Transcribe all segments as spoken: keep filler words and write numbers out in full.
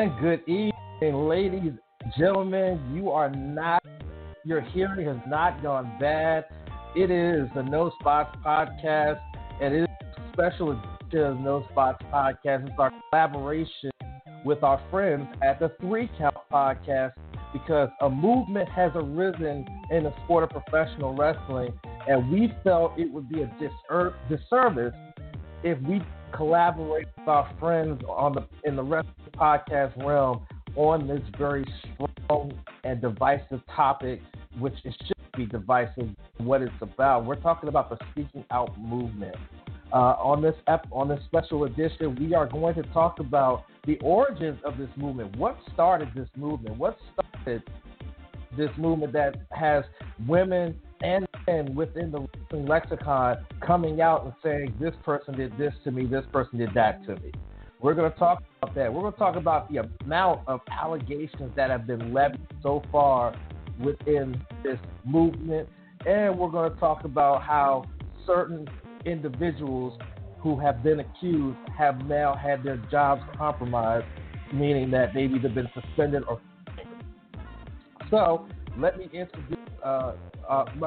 And good evening, ladies, gentlemen. You are not, your hearing has not gone bad. It is the No Spots Podcast, and it is a special edition of the No Spots Podcast. It's our collaboration with our friends at the Three Count Podcast, because a movement has arisen in the sport of professional wrestling, and we felt it would be a disser- disservice if we collaborate with our friends on the in the wrestling podcast realm on this very strong and divisive topic, which it should be divisive. What it's about, we're talking about the Speaking Out movement. Uh, on this ep- on this special edition, we are going to talk about the origins of this movement. What started this movement? What started this movement that has women and men within the wrestling lexicon coming out and saying, this person did this to me, this person did that to me. We're going to talk about that. We're going to talk about the amount of allegations that have been levied so far within this movement, and we're going to talk about how certain individuals who have been accused have now had their jobs compromised, meaning that they've either been suspended or fired. So let me introduce uh, uh, my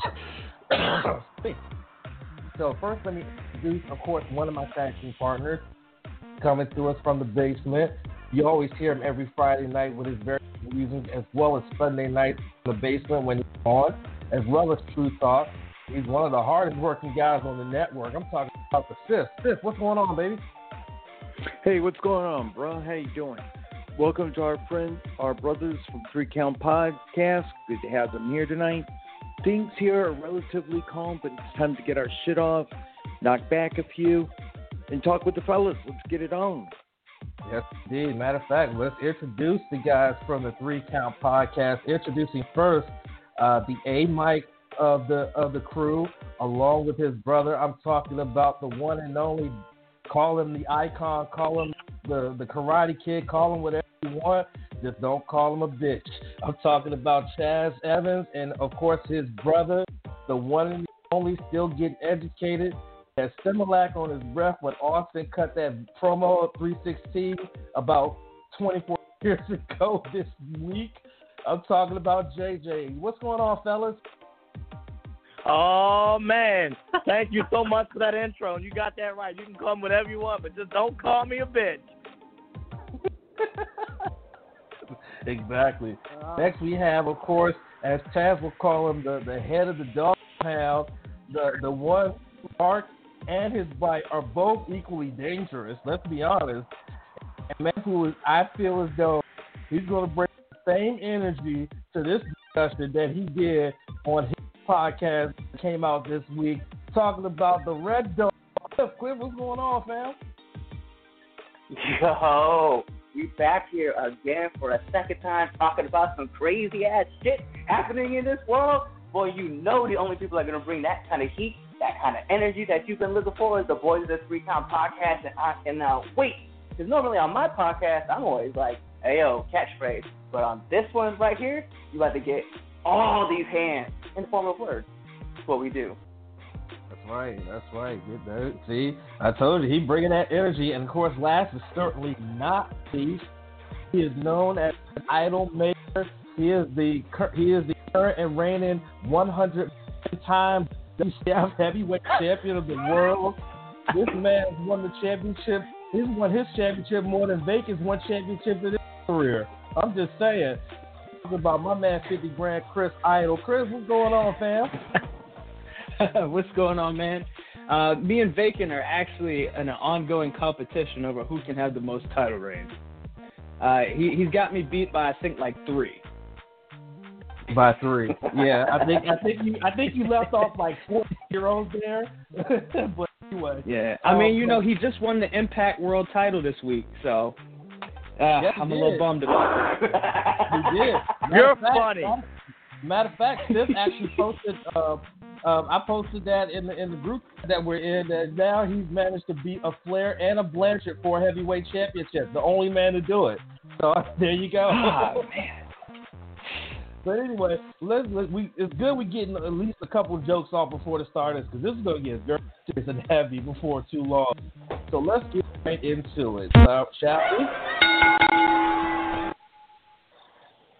so first let me introduce, of course, one of my tag team partners coming to us from the basement. You always hear him every Friday night with his various reasons, as well as Sunday night in the basement when he's on, as well as True Talk. He's one of the hardest working guys on the network. I'm talking about the Sis. Sis, what's going on, baby? Hey, what's going on, bro? How you doing? Welcome to our friends, our brothers from Three Count Podcast. Good to have them here tonight. Things here are relatively calm, but it's time to get our shit off, knock back a few, and talk with the fellas. Let's get it on. Yes, indeed. Matter of fact, let's introduce the guys from the Three Count Podcast. Introducing first uh, the A Mike of the of the crew, along with his brother. I'm talking about the one and only. Call him the icon. Call him the the Karate Kid. Call him whatever you want. Just don't call him a bitch. I'm talking about Chaz Evans, and of course his brother, the one and only, still getting educated. Has Similac on his breath when Austin cut that promo at three sixteen about twenty-four years ago this week. I'm talking about J J. What's going on, fellas? Oh, man. Thank you so much for that intro. And you got that right. You can call me whatever you want, but just don't call me a bitch. Exactly. Uh, Next we have, of course, as Chaz will call him, the, the head of the dog pound, the, the one, Mark and his bite are both equally dangerous. Let's be honest. And man, who is, I feel as though he's going to bring the same energy to this discussion that he did on his podcast that came out this week, talking about the Red Dog. Cliff, what's going on, fam? Yo, we back here again for a second time talking about some crazy ass shit happening in this world. Boy, you know the only people that are going to bring that kind of heat, that kind of energy that you've been looking for is the boys of the Three Count Podcast. And I cannot wait, because normally on my podcast, I'm always like, hey, yo, catchphrase. But on this one right here, you about to get all these hands in the form of words. That's what we do. That's right. That's right. Get that. See, I told you, he bringing that energy. And, of course, last but certainly not least, he is known as an idol maker. He is the he is the current and reigning one hundred time W C W heavyweight champion of the world. This man has won the championship. He's won his championship more than Vegas won championships in his career. I'm just saying. Talking about my man fifty grand, Chris Idol. Chris, what's going on, fam? What's going on, man? Uh, me and Vacan are actually in an ongoing competition over who can have the most title reigns. Uh, he, he's got me beat by, I think, like three. By three, yeah. I think I think you I think you left off like four heroes there. But anyway, yeah. I mean, you know, he just won the Impact World Title this week, so uh, yes, I'm a did. little bummed about it. He did. Matter You're fact, funny. Matter of fact, Steph actually posted. Uh, um, I posted that in the in the group that we're in. That now he's managed to beat a Flair and a Blanchard for a heavyweight championship. The only man to do it. So there you go. Oh man. But anyway, let's, let we it's good we're getting at least a couple of jokes off before the start is, because this is going to get very serious and heavy before too long. So let's get right into it, uh, shall we?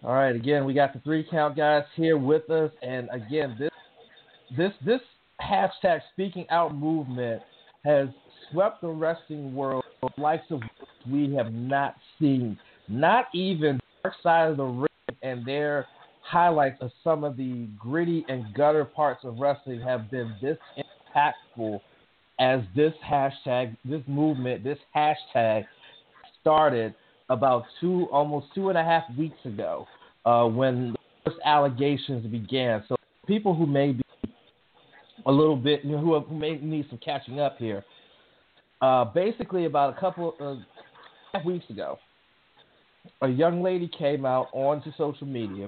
All right, again, we got the three count guys here with us, and again, this this this hashtag Speaking Out movement has swept the wrestling world likes of we have not seen. Not even Dark Side of the Ring and their highlights of some of the gritty and gutter parts of wrestling have been this impactful as this hashtag, this movement, this hashtag started about two, almost two and a half weeks ago uh, when the first allegations began. So people who may be a little bit, you know, who, who may need some catching up here, uh, basically about a couple of uh, weeks ago, a young lady came out onto social media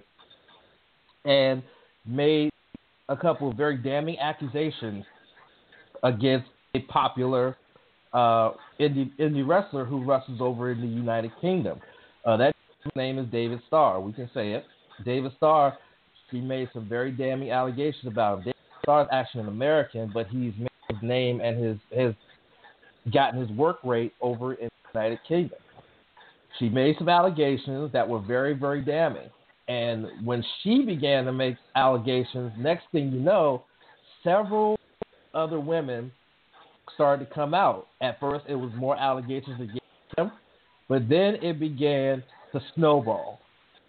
and made a couple of very damning accusations against a popular uh, indie, indie wrestler who wrestles over in the United Kingdom. Uh, that name is David Starr. We can say it. David Starr, she made some very damning allegations about him. David Starr is actually an American, but he's made his name and his has gotten his work rate over in the United Kingdom. She made some allegations that were very, very damning. And when she began to make allegations, next thing you know, several other women started to come out. At first, it was more allegations against him, but then it began to snowball.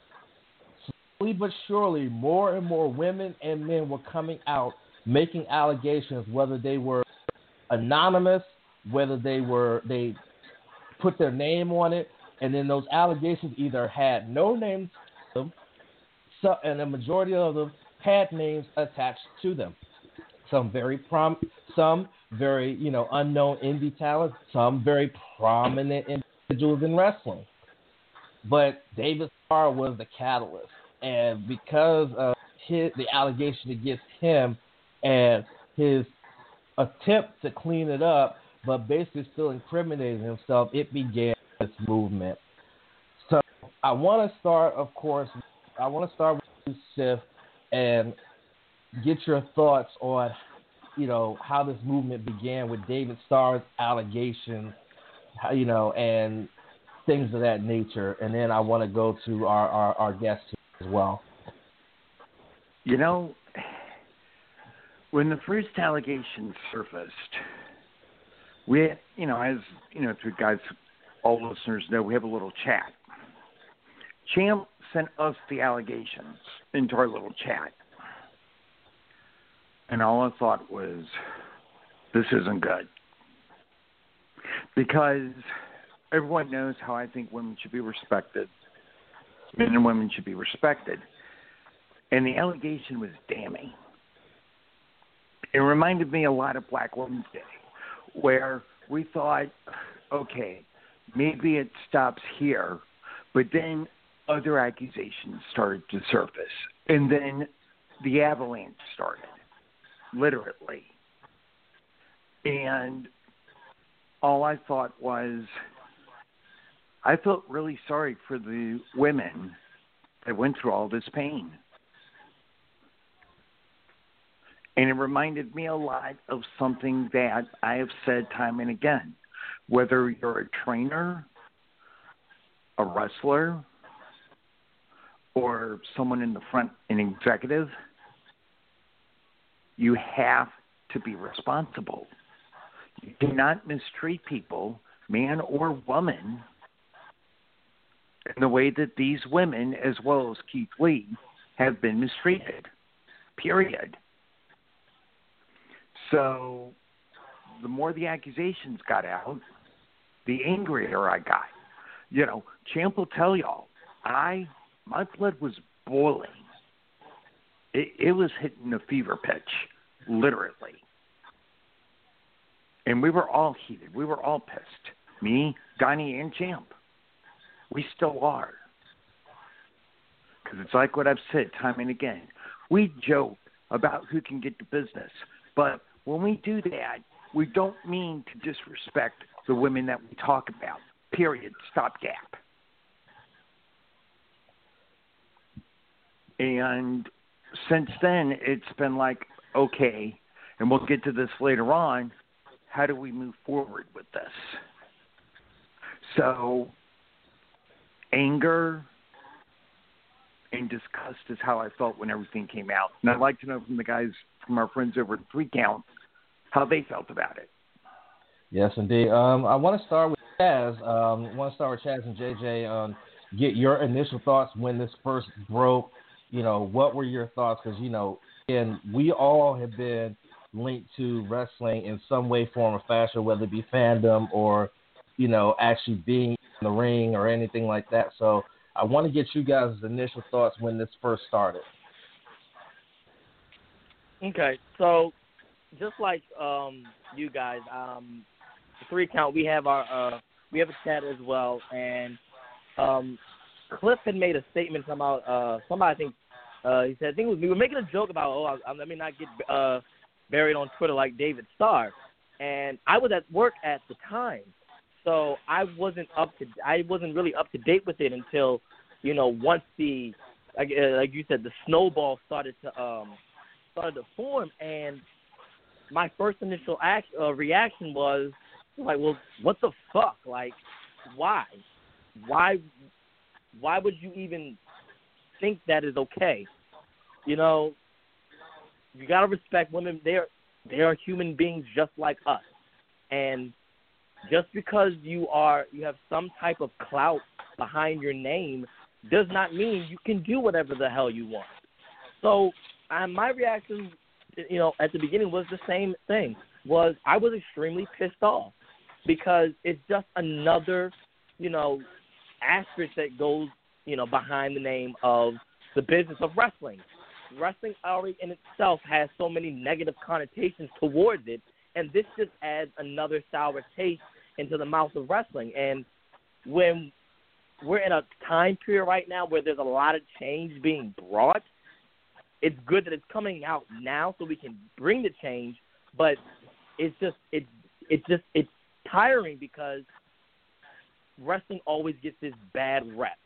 Slowly but surely, more and more women and men were coming out, making allegations, whether they were anonymous, whether they were they put their name on it, and then those allegations either had no names to them, so, and the majority of them had names attached to them. Some very prom, some very you know unknown indie talent, some very prominent individuals in wrestling. But David Starr was the catalyst, and because of his, the allegation against him and his attempt to clean it up, but basically still incriminating himself, it began this movement. So I want to start, of course, I want to start with you, Sif, and get your thoughts on, you know, how this movement began with David Starr's allegations, you know, and things of that nature. And then I want to go to our, our, our guests as well. You know, when the first allegations surfaced, we, you know, as, you know, to guys, all listeners know, we have a little chat. Champ sent us the allegations into our little chat. And all I thought was, this isn't good. Because everyone knows how I think women should be respected. Men and women should be respected. And the allegation was damning. It reminded me a lot of Black Women's Day, where we thought, okay, maybe it stops here, but then other accusations started to surface. And then the avalanche started, literally. And all I thought was, I felt really sorry for the women that went through all this pain. And it reminded me a lot of something that I have said time and again. Whether you're a trainer, a wrestler, or someone in the front, an executive, you have to be responsible. You cannot mistreat people, man or woman, in the way that these women, as well as Keith Lee, have been mistreated, period. So the more the accusations got out, the angrier I got. You know, Champ will tell y'all, I, my blood was boiling. It, it was hitting a fever pitch, literally. And we were all heated. We were all pissed. Me, Donnie, and Champ. We still are. Because it's like what I've said time and again. We joke about who can get the business. But when we do that, we don't mean to disrespect the women that we talk about. Period. Stopgap. And since then, it's been like, okay, and we'll get to this later on, how do we move forward with this? So, anger, and discussed as how I felt when everything came out. And I'd like to know from the guys, from our friends over at Three Count, how they felt about it. Yes, indeed. Um, I want to start with Chaz. Um, I want to start with Chaz and J J. Um, get your initial thoughts when this first broke. You know, what were your thoughts? Because, you know, and we all have been linked to wrestling in some way, form, or fashion, whether it be fandom or, you know, actually being in the ring or anything like that. So I want to get you guys' initial thoughts when this first started. Okay, so just like um, you guys, um, Three Count, we have our uh, we have a chat as well, and um, Cliff had made a statement about uh, somebody. I think uh, he said I think it was, we were making a joke about oh I, I mean not get uh, buried on Twitter like David Starr, and I was at work at the time, so I wasn't up to I wasn't really up to date with it until you know once the like, uh, like you said the snowball started to um, started to form, and my first initial act, uh, reaction was like, well, what the fuck? Like, why? Why why would you even think that is okay? You know, you got to respect women. They're, they're human beings just like us. And just because you are you have some type of clout behind your name does not mean you can do whatever the hell you want. So uh, my reaction, you know, at the beginning was the same thing, was I was extremely pissed off because it's just another, you know, asterisk that goes, you know, behind the name of the business of wrestling. Wrestling already in itself has so many negative connotations towards it, and this just adds another sour taste into the mouth of wrestling. And when we're in a time period right now where there's a lot of change being brought, it's good that it's coming out now so we can bring the change, but it's just it's it's just it's tiring because wrestling always gets this bad rep.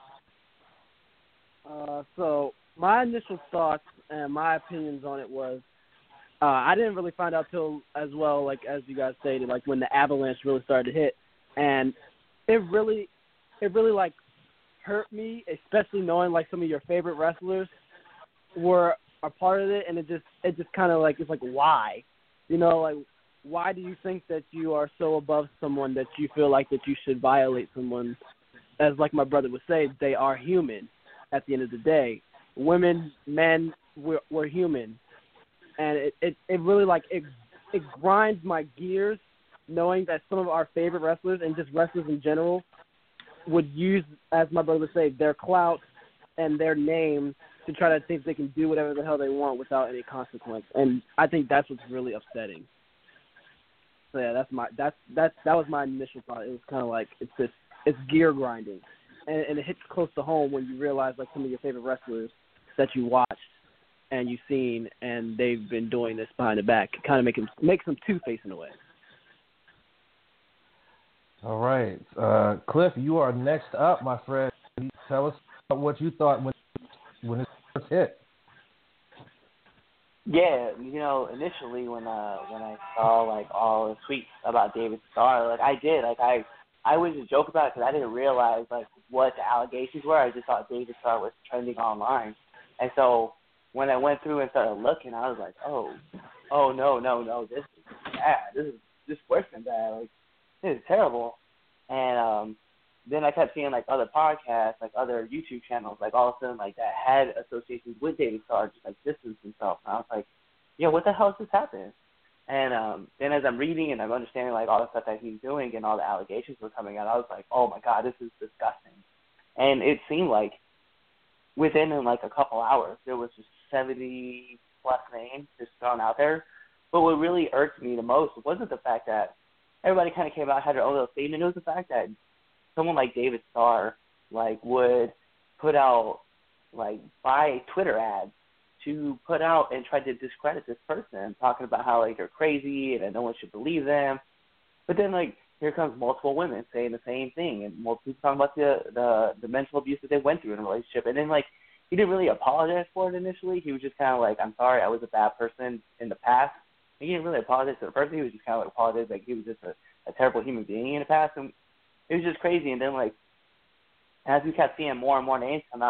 Uh, so my initial thoughts and my opinions on it was uh, I didn't really find out till as well, like as you guys stated, like when the avalanche really started to hit, and it really, it really like hurt me, especially knowing like some of your favorite wrestlers were a part of it, and it just it just kind of like it's like why, you know, like why do you think that you are so above someone that you feel like that you should violate someone? As like my brother would say, they are human. At the end of the day, women, men, we're, we're human, and it, it, it really like it it grinds my gears knowing that some of our favorite wrestlers and just wrestlers in general would use, as my brother would say, their clout and their name to try to think they can do whatever the hell they want without any consequence. And I think that's what's really upsetting. So yeah, that's my that's that's that was my initial thought. It was kind of like it's just it's gear grinding, and, and it hits close to home when you realize like some of your favorite wrestlers that you watched and you've seen, and they've been doing this behind the back. It kind of make them makes them two-faced in a way. All right, uh, Cliff, you are next up, my friend. Tell us what you thought when when it first hit. Yeah, you know, initially when uh when I saw like all the tweets about David Starr, like I did, like I I was just joke about it because I didn't realize like what the allegations were. I just thought David Starr was trending online, and so when I went through and started looking, I was like, oh, oh no, no, no, this is bad. This is this is worse than bad. Like this is terrible. And um, then I kept seeing like other podcasts, like other YouTube channels, like all of a sudden like that had associations with David Starr, just like distance himself. And I was like, yeah, what the hell is this happening? And um, then as I'm reading and I'm understanding like all the stuff that he's doing and all the allegations were coming out, I was like, oh my God, this is disgusting. And it seemed like within like a couple hours there was just seventy plus names just thrown out there. But what really irked me the most wasn't the fact that everybody kind of came out and had their own little statement. It was the fact that someone like David Starr like would put out like buy Twitter ads to put out and try to discredit this person, talking about how like they're crazy and that no one should believe them. But then like here comes multiple women saying the same thing, and multiple people talking about the the, the mental abuse that they went through in a relationship. And then like he didn't really apologize for it initially. He was just kind of like, I'm sorry, I was a bad person in the past. He didn't really apologize to the person. He was just kind of like apologize like he was just a, a terrible human being in the past. And it was just crazy. And then like as we kept seeing more and more names come out,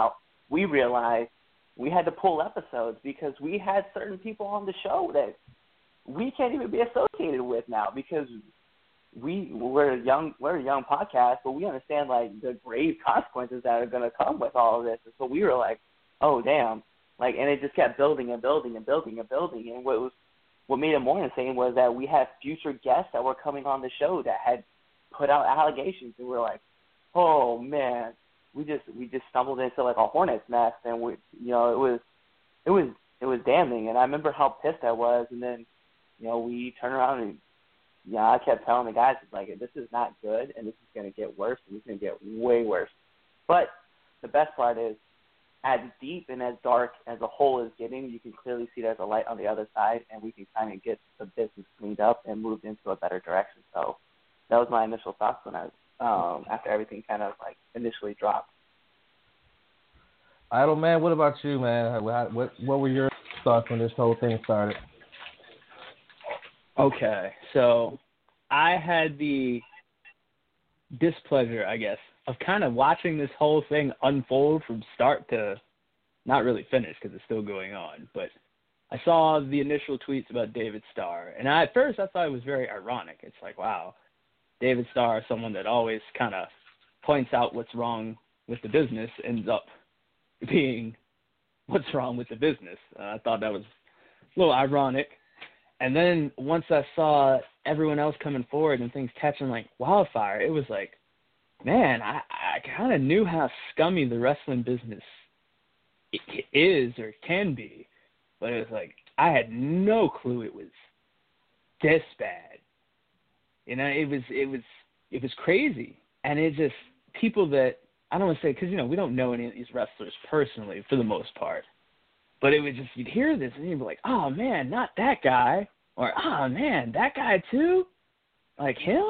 we realized we had to pull episodes because we had certain people on the show that we can't even be associated with now because we we're a young we're a young podcast, but we understand like the grave consequences that are going to come with all of this. And so we were like, oh damn, like, and it just kept building and building and building and building. And what was what made it more insane was that we had future guests that were coming on the show that had put out allegations, and we were like, oh man, we just we just stumbled into like a hornet's nest, and we you know it was it was it was damning. And I remember how pissed I was, and then you know we turned around and yeah, you know, I kept telling the guys like this is not good, and this is going to get worse, and it's going to get way worse. But the best part is, as deep and as dark as the hole is getting, you can clearly see there's a light on the other side, and we can kind of get the business cleaned up and moved into a better direction. So that was my initial thoughts when I um, after everything kind of like initially dropped. Idle man, what about you, man? What what, what were your thoughts when this whole thing started? Okay, so I had the displeasure, I guess, of kind of watching this whole thing unfold from start to not really finish because it's still going on. But I saw the initial tweets about David Starr, and I, at first I thought it was very ironic. It's like, wow, David Starr, someone that always kind of points out what's wrong with the business, ends up being what's wrong with the business. Uh, I thought that was a little ironic. And then once I saw everyone else coming forward and things catching like wildfire, it was like, man, I, I kind of knew how scummy the wrestling business is or can be, but it was like I had no clue it was this bad. You know, it was it was it was crazy, and it just people that I don't want to say because you know we don't know any of these wrestlers personally for the most part, but it was just you'd hear this and you'd be like, oh man, not that guy, or oh man, that guy too, like him.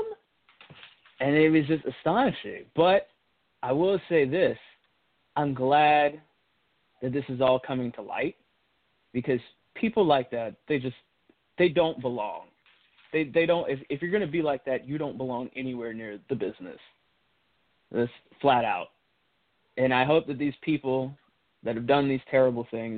And it was just astonishing. But I will say this. I'm glad that this is all coming to light because people like that, they just, they don't belong. They they don't, if, if you're going to be like that, you don't belong anywhere near the business. That's flat out. And I hope that these people that have done these terrible things,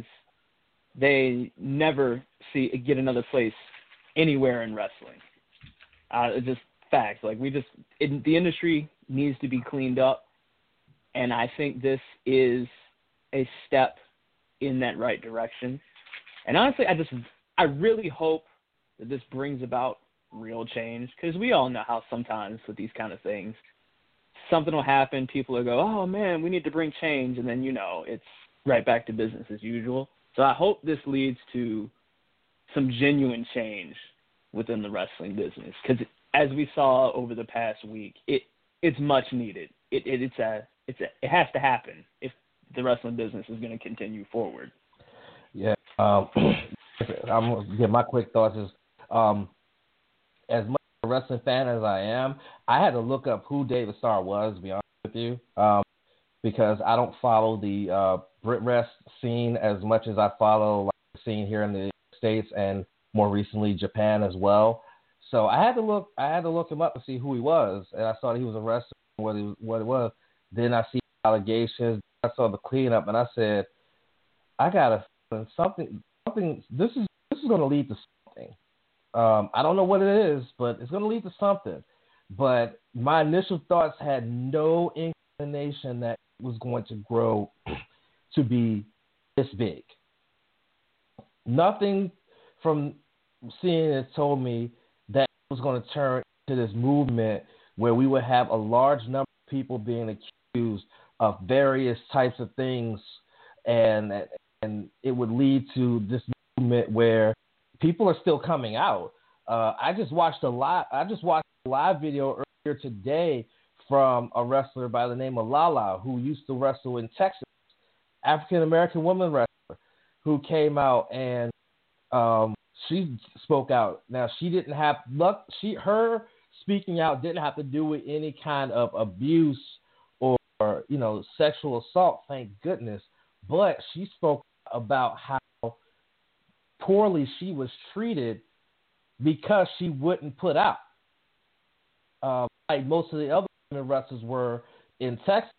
they never see, get another place anywhere in wrestling. Uh, just, facts. Like we just, it, the industry needs to be cleaned up, and I think this is a step in that right direction. And honestly, I just, I really hope that this brings about real change because we all know how sometimes with these kind of things, something will happen, people will go, oh man, we need to bring change, and then you know it's right back to business as usual. So I hope this leads to some genuine change within the wrestling business because as we saw over the past week, it it's much needed. It, it it's a it's a it has to happen if the wrestling business is going to continue forward. Yeah, um, I'm gonna give my quick thoughts. Is um, as much a wrestling fan as I am, I had to look up who David Starr was. To be honest with you, um, because I don't follow the uh, Brit Rest scene as much as I follow like, the scene here in the States and more recently Japan as well. So I had to look. I had to look him up to see who he was, and I saw that he was a wrestler. What, he was, what it was. Then I see allegations. I saw the cleanup, and I said, "I gotta something. Something. This is this is going to lead to something. Um, I don't know what it is, but it's going to lead to something." But my initial thoughts had no inclination that it was going to grow to be this big. Nothing from seeing it told me that it was going to turn into this movement where we would have a large number of people being accused of various types of things, and and it would lead to this movement where people are still coming out. Uh, I just watched a live. I just watched a live video earlier today from a wrestler by the name of Lala, who used to wrestle in Texas, African American woman wrestler, who came out and um, she spoke out. Now she didn't have luck. She her speaking out didn't have to do with any kind of abuse or, or you know sexual assault. Thank goodness. But she spoke about how poorly she was treated because she wouldn't put out. Um, like most of the other women wrestlers were in Texas,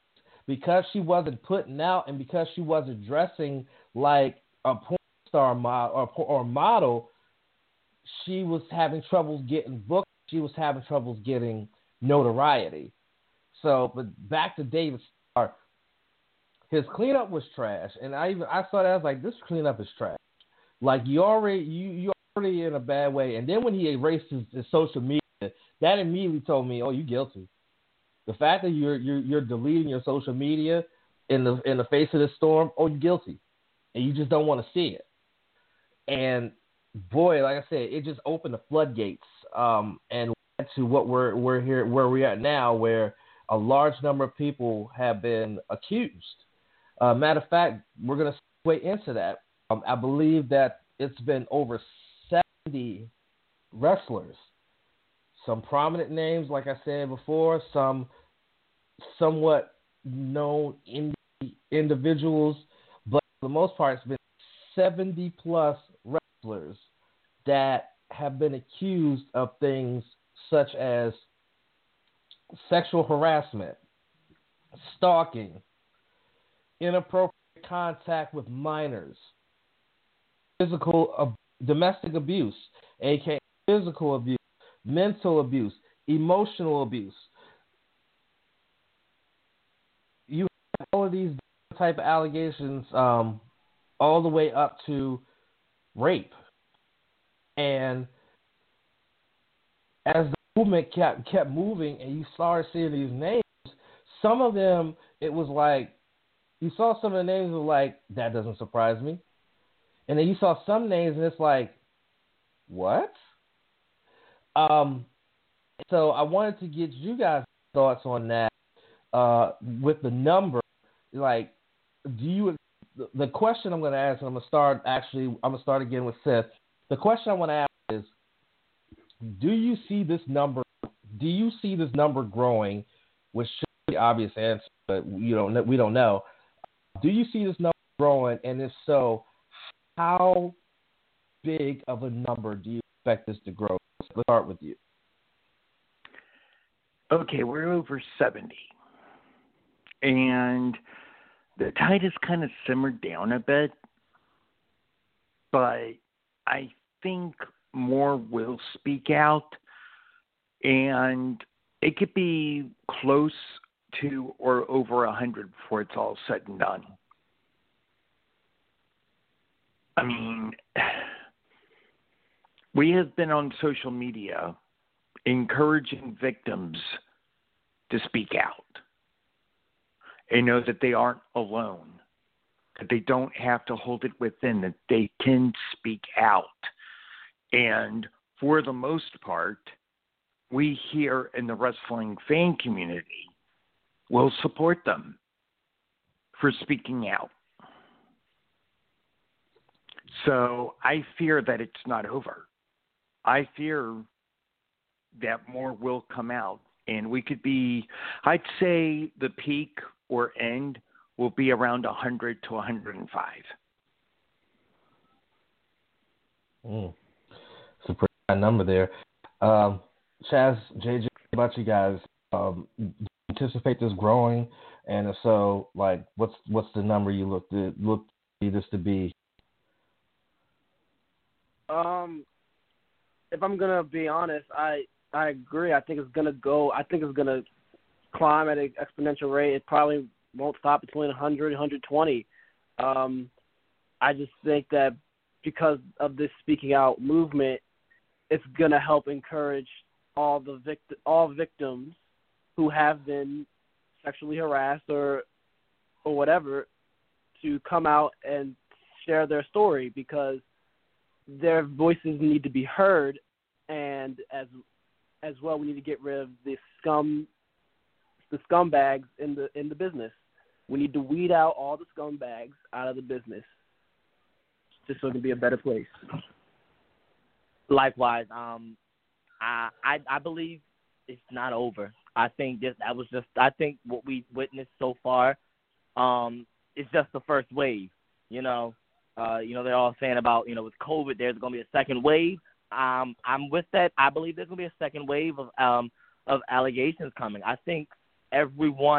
because she wasn't putting out and because she wasn't dressing like a porn star model or, or model, she was having troubles getting booked. She was having troubles getting notoriety. So, but back to David Starr, his cleanup was trash, and I even I saw that I was like, this cleanup is trash. Like you already you you already in a bad way, and then when he erased his, his social media, that immediately told me, oh, you guilty. The fact that you're you're you're deleting your social media in the in the face of this storm, oh, you're guilty, and you just don't want to see it. And boy, like I said, it just opened the floodgates, um, and went to what we're we're here where we're at now, where a large number of people have been accused. Uh, matter of fact, we're going to segue into that. Um, I believe that it's been over seventy wrestlers. Some prominent names, like I said before, some somewhat known indie individuals, but for the most part, it's been seventy plus wrestlers that have been accused of things such as sexual harassment, stalking, inappropriate contact with minors, physical uh, domestic abuse, aka physical abuse, mental abuse, emotional abuse. You have all of these type of allegations, um, all the way up to rape. And as the movement kept kept moving, and you started seeing these names, some of them it was like you saw some of the names were like, that doesn't surprise me, and then you saw some names and it's like, what? Um, so I wanted to get you guys' thoughts on that. Uh, with the number, like, do you? The, the question I'm going to ask, and I'm going to start actually. I'm going to start again with Seth. The question I want to ask is, do you see this number? Do you see this number growing? Which should be the obvious answer, but you don't. We don't know. Do you see this number growing? And if so, how big of a number do you expect this to grow? Let's start with you. Okay, we're over seventy. And the tide has kind of simmered down a bit. But I think more will speak out. And it could be close to or over one hundred before it's all said and done. I mean, we have been on social media encouraging victims to speak out and know that they aren't alone, that they don't have to hold it within, that they can speak out. And for the most part, we here in the wrestling fan community will support them for speaking out. So I fear that it's not over. I fear that more will come out, and we could be, I'd say the peak or end will be around one hundred to one hundred five. Mm. It's a pretty high number there. Um, Chaz, J J, about you guys, um, do you anticipate this growing? And if so, like, what's what's the number you look to look to this to be? Um, if I'm gonna be honest, I I agree. I think it's gonna go. I think it's gonna climb at an exponential rate. It probably won't stop between one hundred and one hundred twenty. Um, I just think that because of this speaking out movement, it's gonna help encourage all the vict- all victims who have been sexually harassed or or whatever to come out and share their story, because their voices need to be heard, and as as well, we need to get rid of the scum, the scumbags in the in the business. We need to weed out all the scumbags out of the business, just so it can be a better place. Likewise, um, I, I I believe it's not over. I think this that was just I think what we witnessed so far, um, is just the first wave. You know, uh, you know they're all saying about, you know, with COVID there's going to be a second wave. Um, I'm with that. I believe there's going to be a second wave of um of allegations coming. I think everyone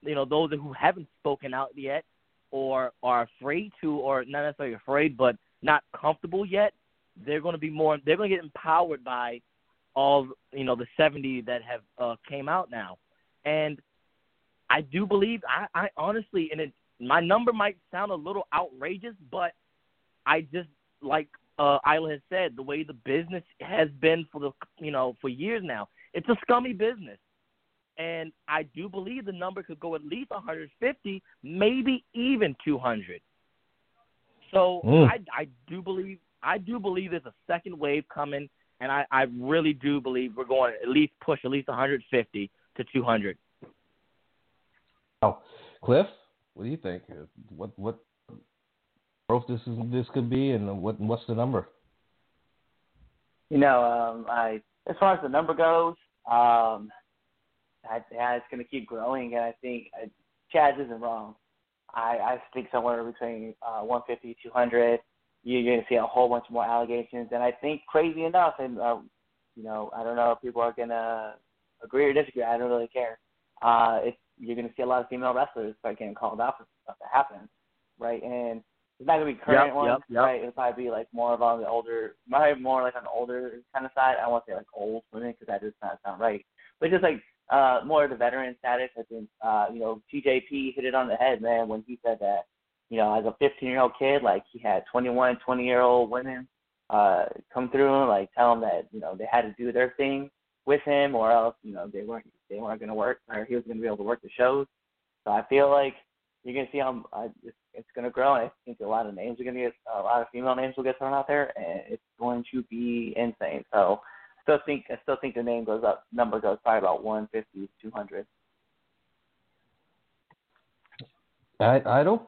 you know, those who haven't spoken out yet or are afraid to, or not necessarily afraid, but not comfortable yet, they're going to be more, they're going to get empowered by all, you know, the seventy that have uh, came out now. And I do believe, I, I honestly, and it, my number might sound a little outrageous, but I just, like uh, Isla has said, the way the business has been for the, you know, for years now, it's a scummy business. And I do believe the number could go at least one hundred fifty, maybe even two hundred. So mm. I, I do believe I do believe there's a second wave coming, and I, I really do believe we're going to at least push at least one hundred fifty to two hundred. Oh, Cliff, what do you think? What what growth this is this could be, and what what's the number? You know, um, I as far as the number goes, um, I, yeah, it's going to keep growing, and I think uh, Chaz isn't wrong. I, I think somewhere between uh, one fifty, two hundred, you're going to see a whole bunch more allegations. And I think, crazy enough, and uh, you know, I don't know if people are going to agree or disagree. I don't really care. Uh, it's, you're going to see a lot of female wrestlers start getting called out for stuff that happens, right? And it's not going to be current yep, ones, yep, yep. right? It'll probably be like more of on the older, probably more like on the older kind of side. I don't want to say like old women because that does not sound right, but just like uh, more of the veteran status. I think, uh, you know, T J P hit it on the head, man, when he said that, you know, as a fifteen-year-old kid, like he had twenty-one, twenty-year-old women uh, come through and like tell him that, you know, they had to do their thing with him, or else, you know, they weren't they weren't going to work, or he was going to be able to work the shows. So I feel like you're going to see how uh, it's, it's going to grow. And I think a lot of names are going to get, a lot of female names will get thrown out there, and it's going to be insane. So I still think I still think the name goes up, number goes probably about one fifty, two hundred. I Idol?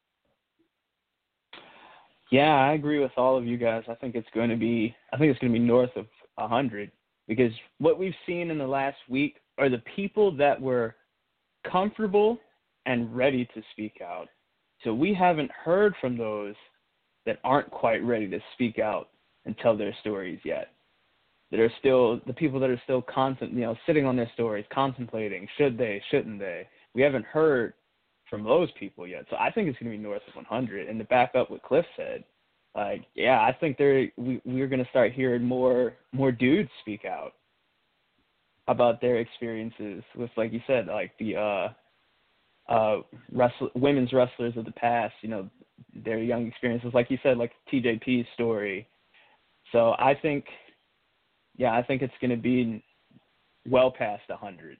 Yeah, I agree with all of you guys. I think it's going to be I think it's going to be north of one hundred, because what we've seen in the last week are the people that were comfortable and ready to speak out. So we haven't heard from those that aren't quite ready to speak out and tell their stories yet. That are still the people that are still constant, you know, sitting on their stories, contemplating, should they, shouldn't they? We haven't heard from those people yet. So I think it's going to be north of one hundred. And to back up what Cliff said, like, yeah, I think they're, we, we're going to start hearing more more dudes speak out about their experiences with, like you said, like the uh, uh, wrestle, women's wrestlers of the past, you know, their young experiences, like you said, like T J P's story. So I think, yeah, I think it's going to be well past one hundred.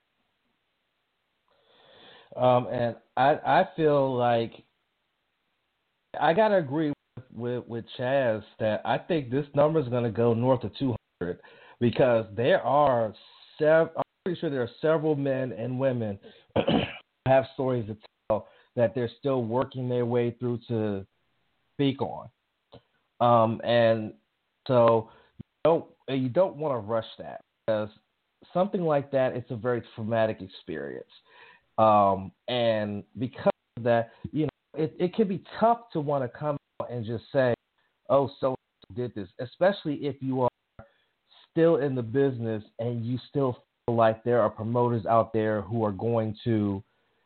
Um, and I I feel like I gotta agree with, with, with Chaz that I think this number is going to go north of two hundred, because there are sev- I'm pretty sure there are several men and women who have stories to tell that they're still working their way through to speak on. Um, and so you don't you don't want to rush that, because something like that, it's a very traumatic experience. Um, and because of that, you know, it, it can be tough to want to come out and just say, oh, so did this, especially if you are still in the business and you still feel like there are promoters out there who are going to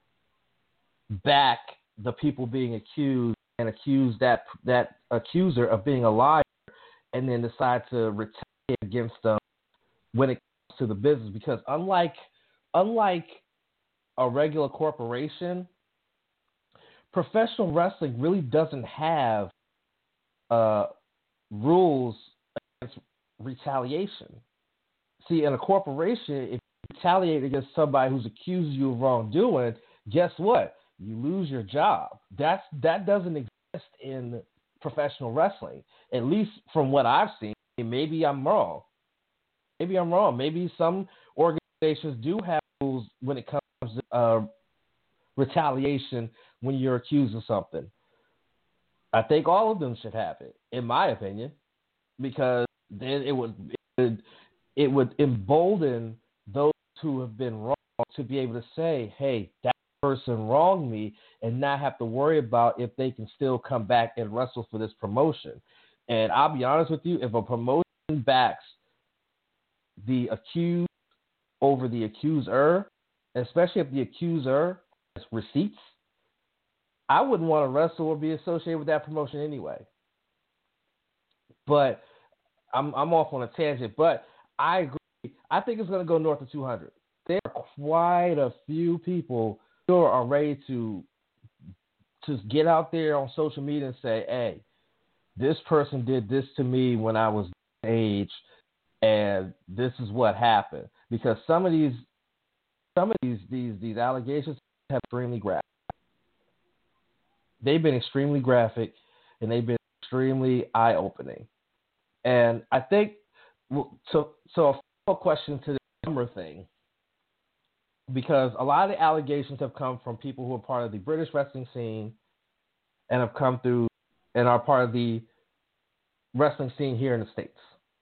back the people being accused and accuse that that accuser of being a liar, and then decide to retaliate against them when it comes to the business. Because unlike unlike a regular corporation, professional wrestling really doesn't have uh, rules against retaliation. See, in a corporation, if you retaliate against somebody who's accused you of wrongdoing, guess what? You lose your job. That's that doesn't exist in professional wrestling, at least from what I've seen. Maybe I'm wrong. Maybe I'm wrong. Maybe some organizations do have rules when it comes to uh, retaliation when you're accused of something. I think all of them should have it, in my opinion, because then it would it would, it would embolden those who have been wrong to be able to say, "Hey, that person wronged me," and not have to worry about if they can still come back and wrestle for this promotion. And I'll be honest with you, if a promotion backs the accused over the accuser, especially if the accuser receipts, I wouldn't want to wrestle or be associated with that promotion anyway. But I'm I'm off on a tangent. But I agree. I think it's going to go north of two hundred. There are quite a few people who are ready to just get out there on social media and say, hey, this person did this to me when I was age, and this is what happened. Because some of these some of these these, these allegations have extremely graphic. They've been extremely graphic, and they've been extremely eye-opening. And I think so. So a follow-up question to the number thing, because a lot of the allegations have come from people who are part of the British wrestling scene and have come through and are part of the wrestling scene here in the States.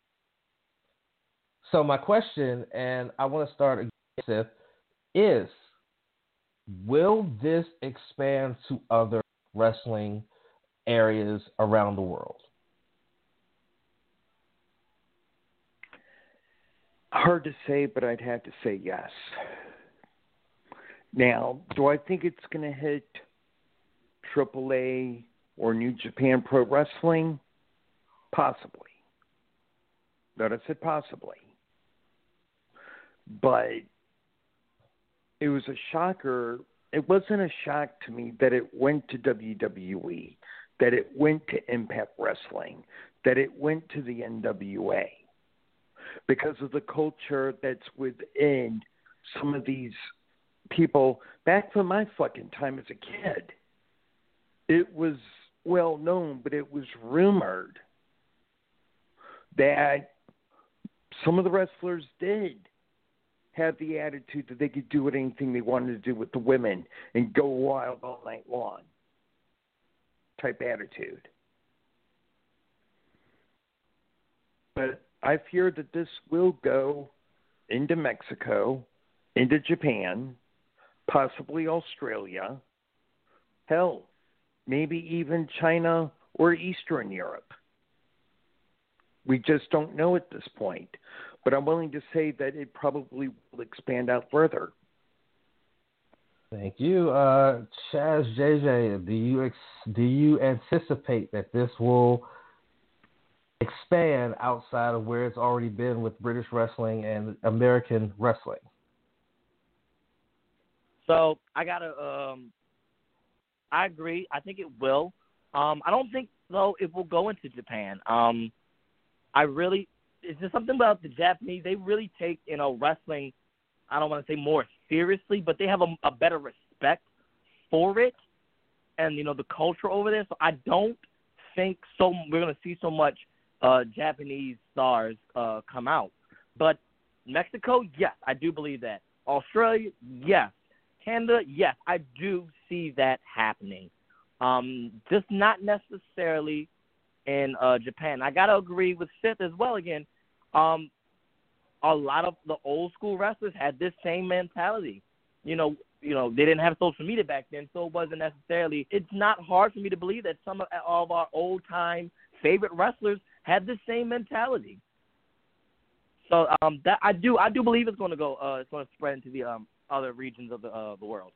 So my question, and I want to start again, Seth, is, will this expand to other wrestling areas around the world? Hard to say, but I'd have to say yes. Now, do I think it's going to hit triple A or New Japan Pro Wrestling? Possibly. Notice it possibly. But it was a shocker. It wasn't a shock to me that it went to W W E, that it went to Impact Wrestling, that it went to the N W A. Because of the culture that's within some of these people. Back from my fucking time as a kid, it was well known, but it was rumored that some of the wrestlers did have the attitude that they could do anything they wanted to do with the women and go wild all night long type attitude. But I fear that this will go into Mexico, into Japan, possibly Australia, hell, maybe even China or Eastern Europe. We just don't know at this point. But I'm willing to say that it probably will expand out further. Thank you. Uh, Chaz J J, do you, ex- do you anticipate that this will expand outside of where it's already been with British wrestling and American wrestling? So I gotta, um, I agree. I think it will. Um, I don't think though it will go into Japan. Um, I really, it's just something about the Japanese. They really take, you know, wrestling, I don't want to say more seriously, but they have a, a better respect for it and, you know, the culture over there. So I don't think so. We're going to see so much uh, Japanese stars uh, come out. But Mexico, yes, I do believe that. Australia, yes. Canada, yes, I do see that happening. Um, just not necessarily in uh, Japan. I got to agree with Sith as well again. Um, a lot of the old school wrestlers had this same mentality. You know, you know, they didn't have social media back then, so it wasn't necessarily. It's not hard for me to believe that some of, of our old time favorite wrestlers had the same mentality. So um, that I do, I do believe it's going to go. Uh, it's going to spread into the um, other regions of the uh, the world.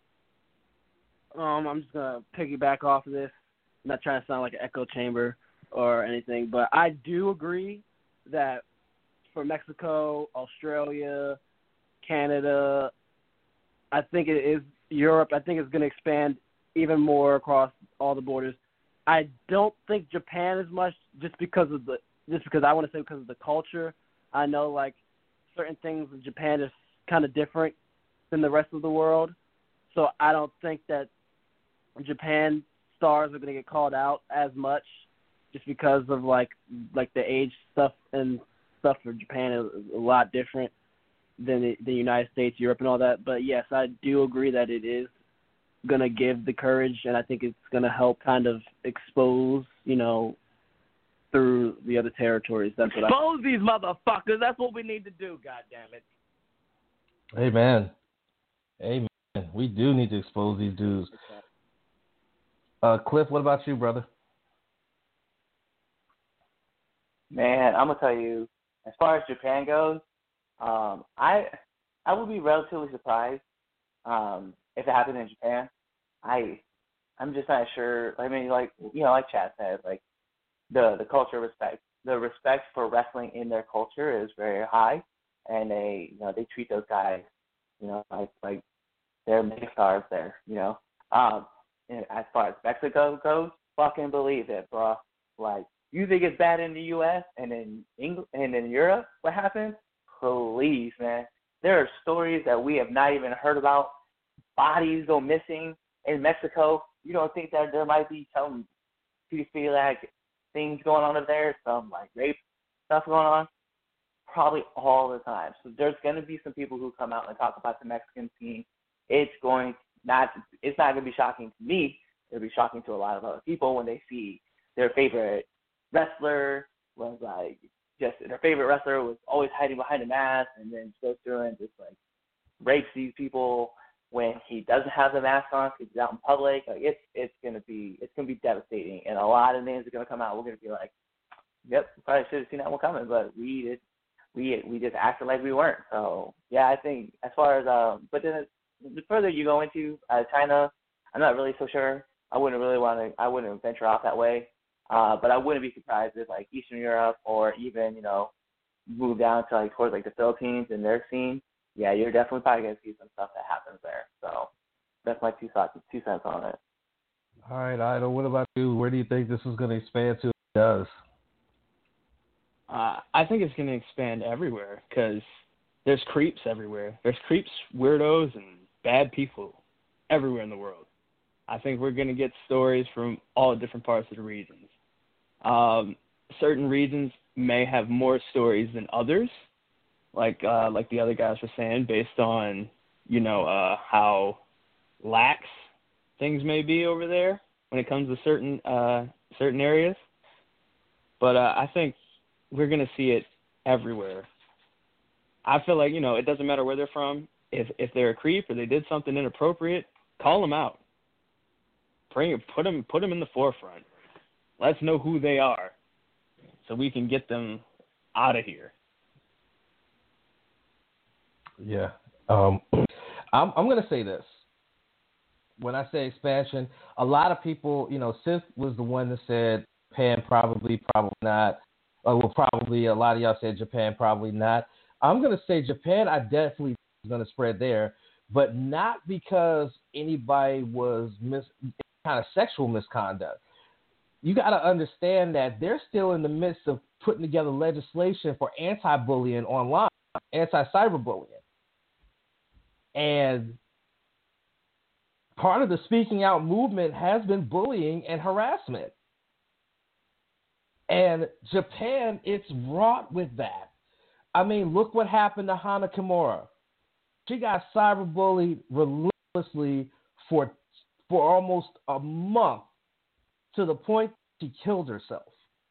Um, I'm just gonna piggyback off of this. I'm not trying to sound like an echo chamber or anything, but I do agree that for Mexico, Australia, Canada, I think it is Europe. I think it's going to expand even more across all the borders. I don't think Japan as much, just because of the just because I want to say because of the culture. I know like certain things in Japan is kind of different than the rest of the world, so I don't think that Japan stars are going to get called out as much, just because of like like the age stuff and stuff for Japan is a lot different than the, the United States, Europe, and all that. But yes, I do agree that it is going to give the courage, and I think it's going to help kind of expose, you know, through the other territories. That's what expose I... these motherfuckers. That's what we need to do. God damn it. Amen. Amen. We do need to expose these dudes. Uh, Cliff, what about you, brother? Man, I'm gonna tell you, as far as Japan goes, um, I I would be relatively surprised. Um, if it happened in Japan, I I'm just not sure. I mean, like you know, like Chad said, like the the culture respect, the respect for wrestling in their culture is very high, and they you know they treat those guys, you know, like like they're mega stars there, you know. Um, and as far as Mexico goes, fucking believe it, bro. Like you think it's bad in the U S and in England and in Europe, what happens? Please, man. There are stories that we have not even heard about. Bodies go missing in Mexico. You don't think that there might be some pedophilic things going on over there, some like rape stuff going on? Probably all the time. So there's going to be some people who come out and talk about the Mexican scene. It's going not. It's not going to be shocking to me. It'll be shocking to a lot of other people when they see their favorite wrestler was like just their favorite wrestler was always hiding behind a mask and then goes through and just like rapes these people when he doesn't have the mask on because he's out in public. Like it's it's gonna be it's gonna be devastating, and a lot of names are gonna come out. We're gonna be like, yep, we probably should have seen that one coming, but we did, we we just acted like we weren't. So yeah, I think as far as um, but then the further you go into uh, China, I'm not really so sure. I wouldn't really want to. I wouldn't venture off that way. Uh, but I wouldn't be surprised if like Eastern Europe or even you know move down to like towards like the Philippines and their scene. Yeah, you're definitely probably gonna see some stuff that happens there. So that's my two thoughts, two cents on it. All right, Idol. What about you? Where do you think this is going to expand to? It does. Uh, I think it's going to expand everywhere because there's creeps everywhere. There's creeps, weirdos, and bad people everywhere in the world. I think we're going to get stories from all different parts of the regions. Um, certain regions may have more stories than others, like uh, like the other guys were saying, based on, you know, uh, how lax things may be over there when it comes to certain uh, certain areas. But uh, I think we're going to see it everywhere. I feel like, you know, it doesn't matter where they're from. If if they're a creep or they did something inappropriate, call them out. Bring put them put them in the forefront. Let's know who they are, so we can get them out of here. Yeah, um, I'm I'm gonna say this. When I say expansion, a lot of people, you know, Sith was the one that said Japan probably, probably not. Uh, well, probably a lot of y'all said Japan probably not. I'm gonna say Japan. I definitely is gonna spread there, but not because anybody was mis kind of sexual misconduct. You got to understand that they're still in the midst of putting together legislation for anti-bullying online, anti-cyberbullying. And part of the speaking out movement has been bullying and harassment. And Japan, it's wrought with that. I mean, look what happened to Hana Kimura. She got cyberbullied relentlessly for for almost a month, to the point she killed herself.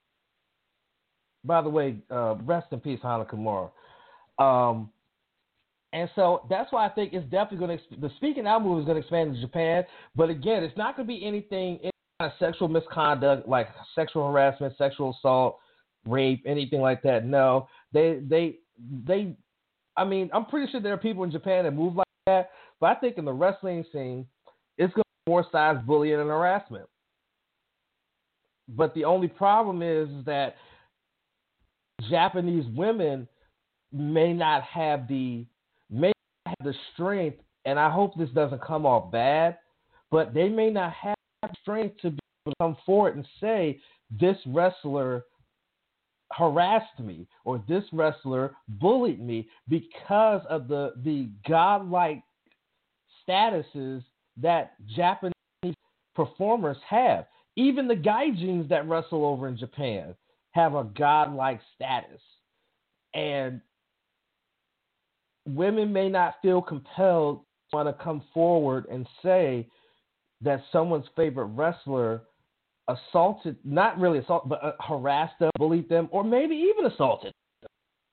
By the way, uh, rest in peace, Hana Kimura. Um, and so that's why I think it's definitely going to, the speaking out movement is going to expand to Japan. But again, it's not going to be anything, any kind of sexual misconduct like sexual harassment, sexual assault, rape, anything like that. No, they, they, they, I mean, I'm pretty sure there are people in Japan that move like that. But I think in the wrestling scene, it's going to be more size bullying and harassment. But the only problem is that Japanese women may not have the may not have the strength, and I hope this doesn't come off bad, but they may not have the strength to be able to come forward and say this wrestler harassed me or this wrestler bullied me because of the the godlike statuses that Japanese performers have. Even the gaijins that wrestle over in Japan have a godlike status. And women may not feel compelled to want to come forward and say that someone's favorite wrestler assaulted, not really assaulted, but uh, harassed them, bullied them, or maybe even assaulted them.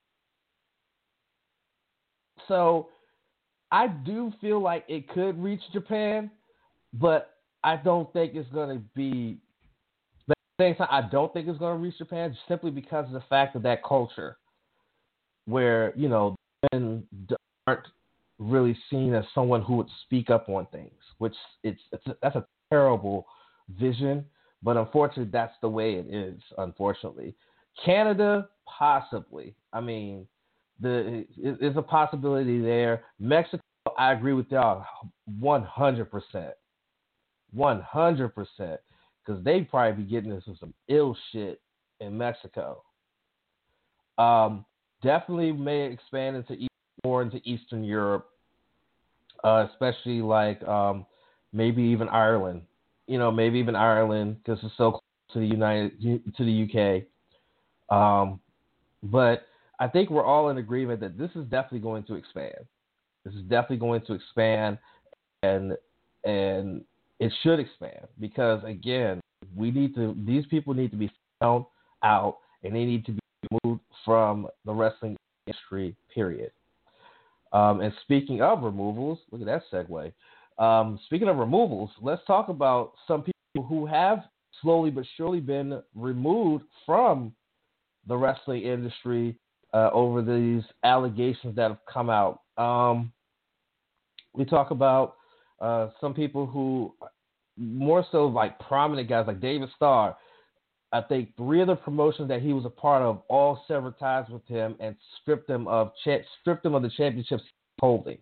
So I do feel like it could reach Japan, but I don't think it's going to be. But at the same time, I don't think it's going to reach Japan simply because of the fact of that culture, where you know men aren't really seen as someone who would speak up on things, which it's, it's a, that's a terrible vision, but unfortunately, that's the way it is. Unfortunately, Canada possibly. I mean, the it, it's a possibility there. Mexico, I agree with y'all, one hundred percent, one hundred percent, because they probably be getting into some ill shit in Mexico. Um, definitely may expand into more into Eastern Europe, uh, especially like um, maybe even Ireland. You know, maybe even Ireland because it's so close to the United to the U K. Um, but I think we're all in agreement that this is definitely going to expand. This is definitely going to expand, and and it should expand because again, we need to. These people need to be found out, and they need to be removed from the wrestling industry. Period. Um, and speaking of removals, look at that segue. Um, speaking of removals, let's talk about some people who have slowly but surely been removed from the wrestling industry uh, over these allegations that have come out. Um, we talk about uh, some people who, more so like prominent guys like David Starr. I think three of the promotions that he was a part of all severed ties with him and stripped him of cha- stripped him of the championships he's holding.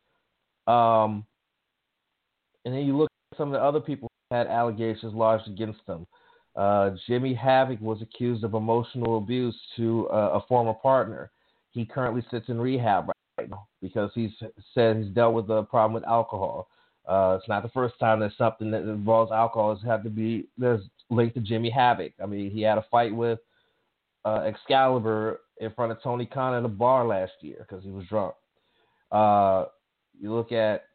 Um, and then you look at some of the other people who had allegations lodged against them. Uh, Jimmy Havoc was accused of emotional abuse to uh, a former partner. He currently sits in rehab right now because he's said he's dealt with a problem with alcohol. Uh, it's not the first time that something that involves alcohol has had to be there's linked to Jimmy Havoc. I mean, he had a fight with uh, Excalibur in front of Tony Khan in a bar last year because he was drunk. Uh, you look at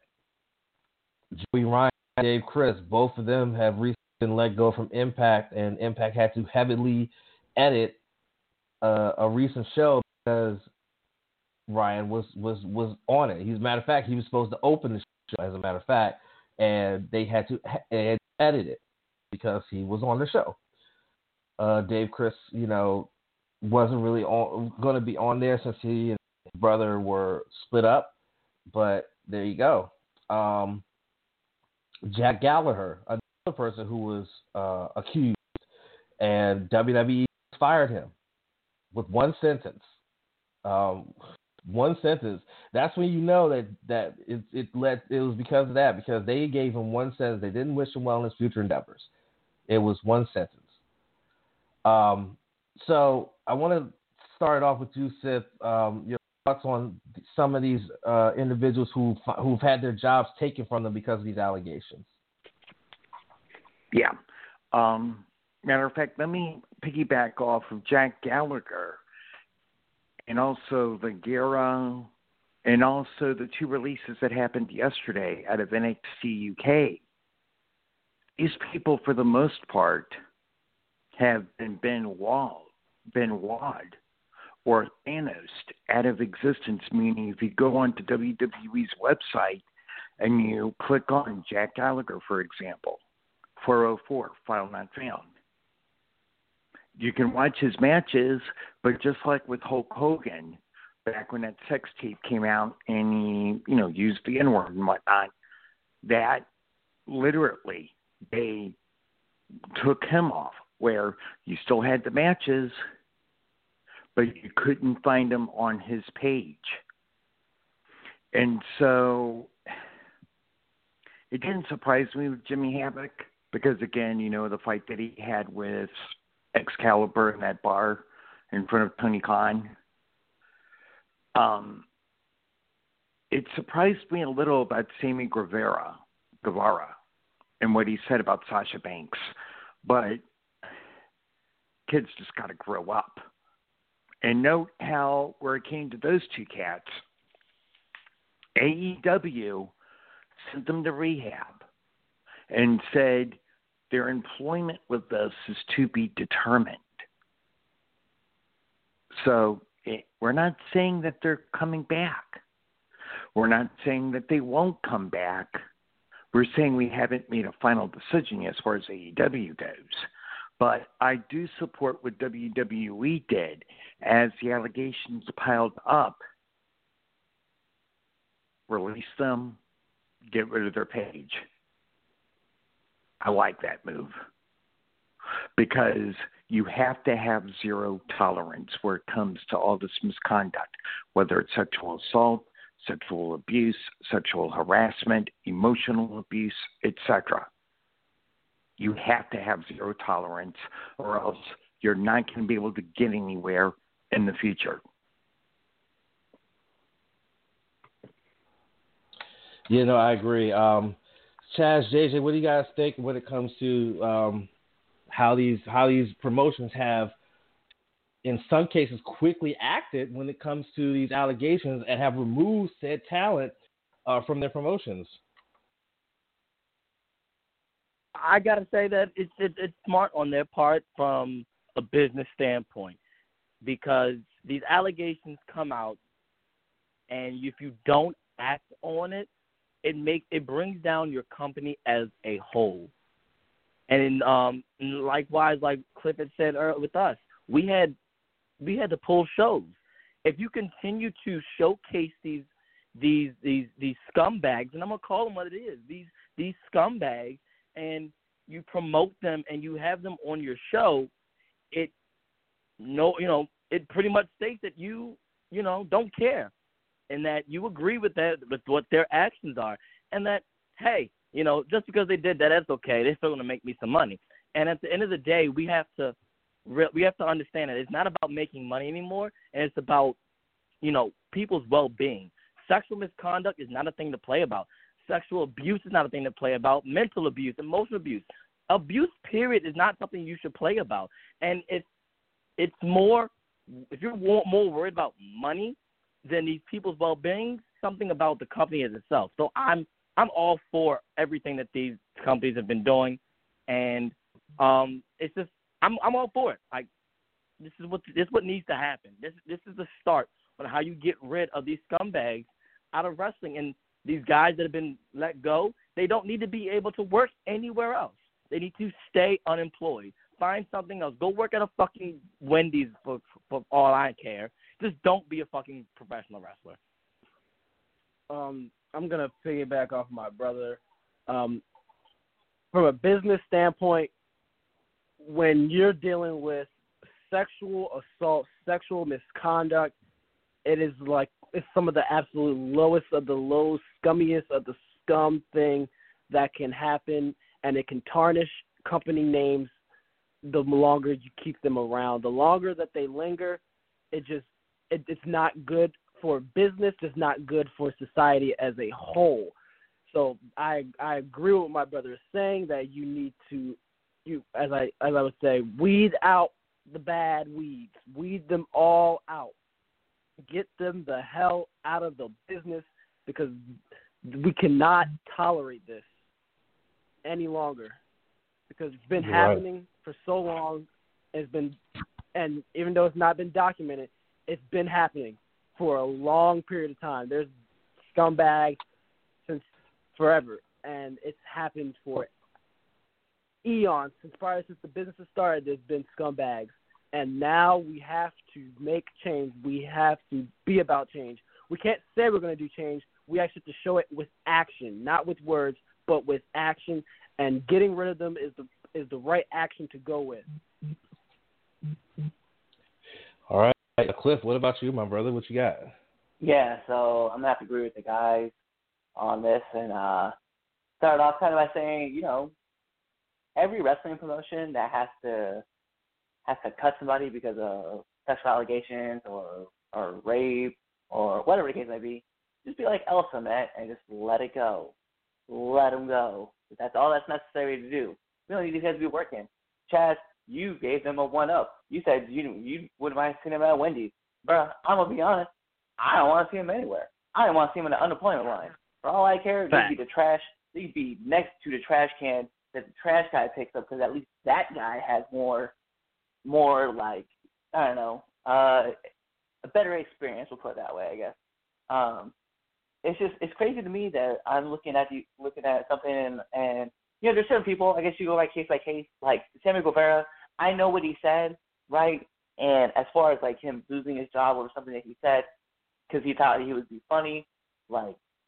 Joey Ryan and Dave Chris, both of them have recently been let go from Impact, and Impact had to heavily edit uh, a recent show because Ryan was, was, was on it. He's a matter of fact, he was supposed to open the show, as a matter of fact, and they had to ed- edit it because he was on the show. Uh, Dave Chris, you know, wasn't really going to be on there since he and his brother were split up, but there you go. Um, Jack Gallagher, another person who was uh, accused, and W W E fired him with one sentence. Um, one sentence. That's when you know that that it it let it was because of that, because they gave him one sentence. They didn't wish him well in his future endeavors. It was one sentence. Um, so I want to start off with you, Sith. Um, your thoughts on some of these uh, individuals who who've had their jobs taken from them because of these allegations. Yeah. Um, matter of fact, let me piggyback off of Jack Gallagher and also the Guerra and also the two releases that happened yesterday out of N X T U K. These people, for the most part, have been Benoit, Benoit or Thanos out of existence, meaning if you go onto W W E's website and you click on Jack Gallagher, for example, four oh four, file not found. You can watch his matches, but just like with Hulk Hogan, back when that sex tape came out and he, you know, used the N-word and whatnot, that literally they took him off, where you still had the matches, but you couldn't find them on his page. And so it didn't surprise me with Jimmy Havoc because, again, you know, the fight that he had with Excalibur in that bar in front of Tony Khan. Um, it surprised me a little about Sammy Guevara, Guevara and what he said about Sasha Banks. But kids just got to grow up. And note how, where it came to those two cats, A E W sent them to rehab and said their employment with us is to be determined. So it, we're not saying that they're coming back. We're not saying that they won't come back. We're saying we haven't made a final decision as far as A E W goes. But I do support what W W E did as the allegations piled up. release them, get rid of their page. I like that move because you have to have zero tolerance where it comes to all this misconduct, whether it's sexual assault, sexual abuse, sexual harassment, emotional abuse, et cetera. You have to have zero tolerance or else you're not going to be able to get anywhere in the future. Yeah, no, I agree. Um, Chaz, J J, what do you guys think when it comes to um, how these how these promotions have, in some cases, quickly acted when it comes to these allegations and have removed said talent uh, from their promotions? I gotta say that it's it, it's smart on their part from a business standpoint, because these allegations come out, and if you don't act on it, it makes it brings down your company as a whole. And um, likewise, like Cliff had said earlier with us, we had we had to pull shows. If you continue to showcase these these these these scumbags, and I'm gonna call them what it is, these these scumbags, and you promote them and you have them on your show, it no you know it pretty much states that you you know don't care, and that you agree with that with what their actions are, and that hey, you know just because they did that, that's okay. They're still gonna make me some money. And at the end of the day, we have to we have to understand that it's not about making money anymore, and it's about you know people's well-being. Sexual misconduct is not a thing to play about. Sexual abuse is not a thing to play about. Mental abuse, emotional abuse, abuse, period, is not something you should play about. And it's it's more, if you're more worried about money than these people's well-being, something about the company as itself. So I'm I'm all for everything that these companies have been doing, and um, it's just I'm I'm all for it. Like this is what this is what needs to happen. This this is the start on how you get rid of these scumbags out of wrestling. And these guys that have been let go, they don't need to be able to work anywhere else. They need to stay unemployed. Find something else. Go work at a fucking Wendy's for, for all I care. Just don't be a fucking professional wrestler. Um, I'm going to piggyback off my brother. Um, from a business standpoint, when you're dealing with sexual assault, sexual misconduct, it is like it's some of the absolute lowest of the low, scummiest of the scum thing that can happen, and it can tarnish company names the longer you keep them around. The longer that they linger, it just it, it's not good for business. It's not good for society as a whole. So I I agree with what my brother is saying, that you need to you as I as I would say weed out the bad weeds, weed them all out. Get them the hell out of the business, because we cannot tolerate this any longer, because it's been You're happening right. for so long. It's been, and even though it's not been documented, it's been happening for a long period of time. There's scumbags since forever, and it's happened for eons. Since probably since the business has started, there's been scumbags. And now we have to make change. We have to be about change. We can't say we're going to do change. We actually have to show it with action, not with words, but with action. And getting rid of them is the is the right action to go with. All right. Cliff, what about you, my brother? What you got? Yeah, so I'm going to have to agree with the guys on this and uh, start off kind of by saying, you know, every wrestling promotion that has to has to cut somebody because of sexual allegations or or rape or whatever the case may be, just be like Elsa, man, and just let it go. Let them go. That's all that's necessary to do. We don't need these guys to be working. Chaz, you gave them a one-up. You said you you wouldn't mind seeing them at Wendy's. Bro, I'm going to be honest, I don't want to see them anywhere. I don't want to see them in the unemployment line. For all I care, they'd be the trash. They'd be next to the trash can that the trash guy picks up, because at least that guy has more more like, I don't know, uh, a better experience, we'll put it that way, I guess. Um, it's just, it's crazy to me that I'm looking at the, looking at something and, and, you know, there's certain people, I guess you go like case by case, like Sammy Guevara, I know what he said, right? And as far as like him losing his job over something that he said, because he thought he would be funny, like,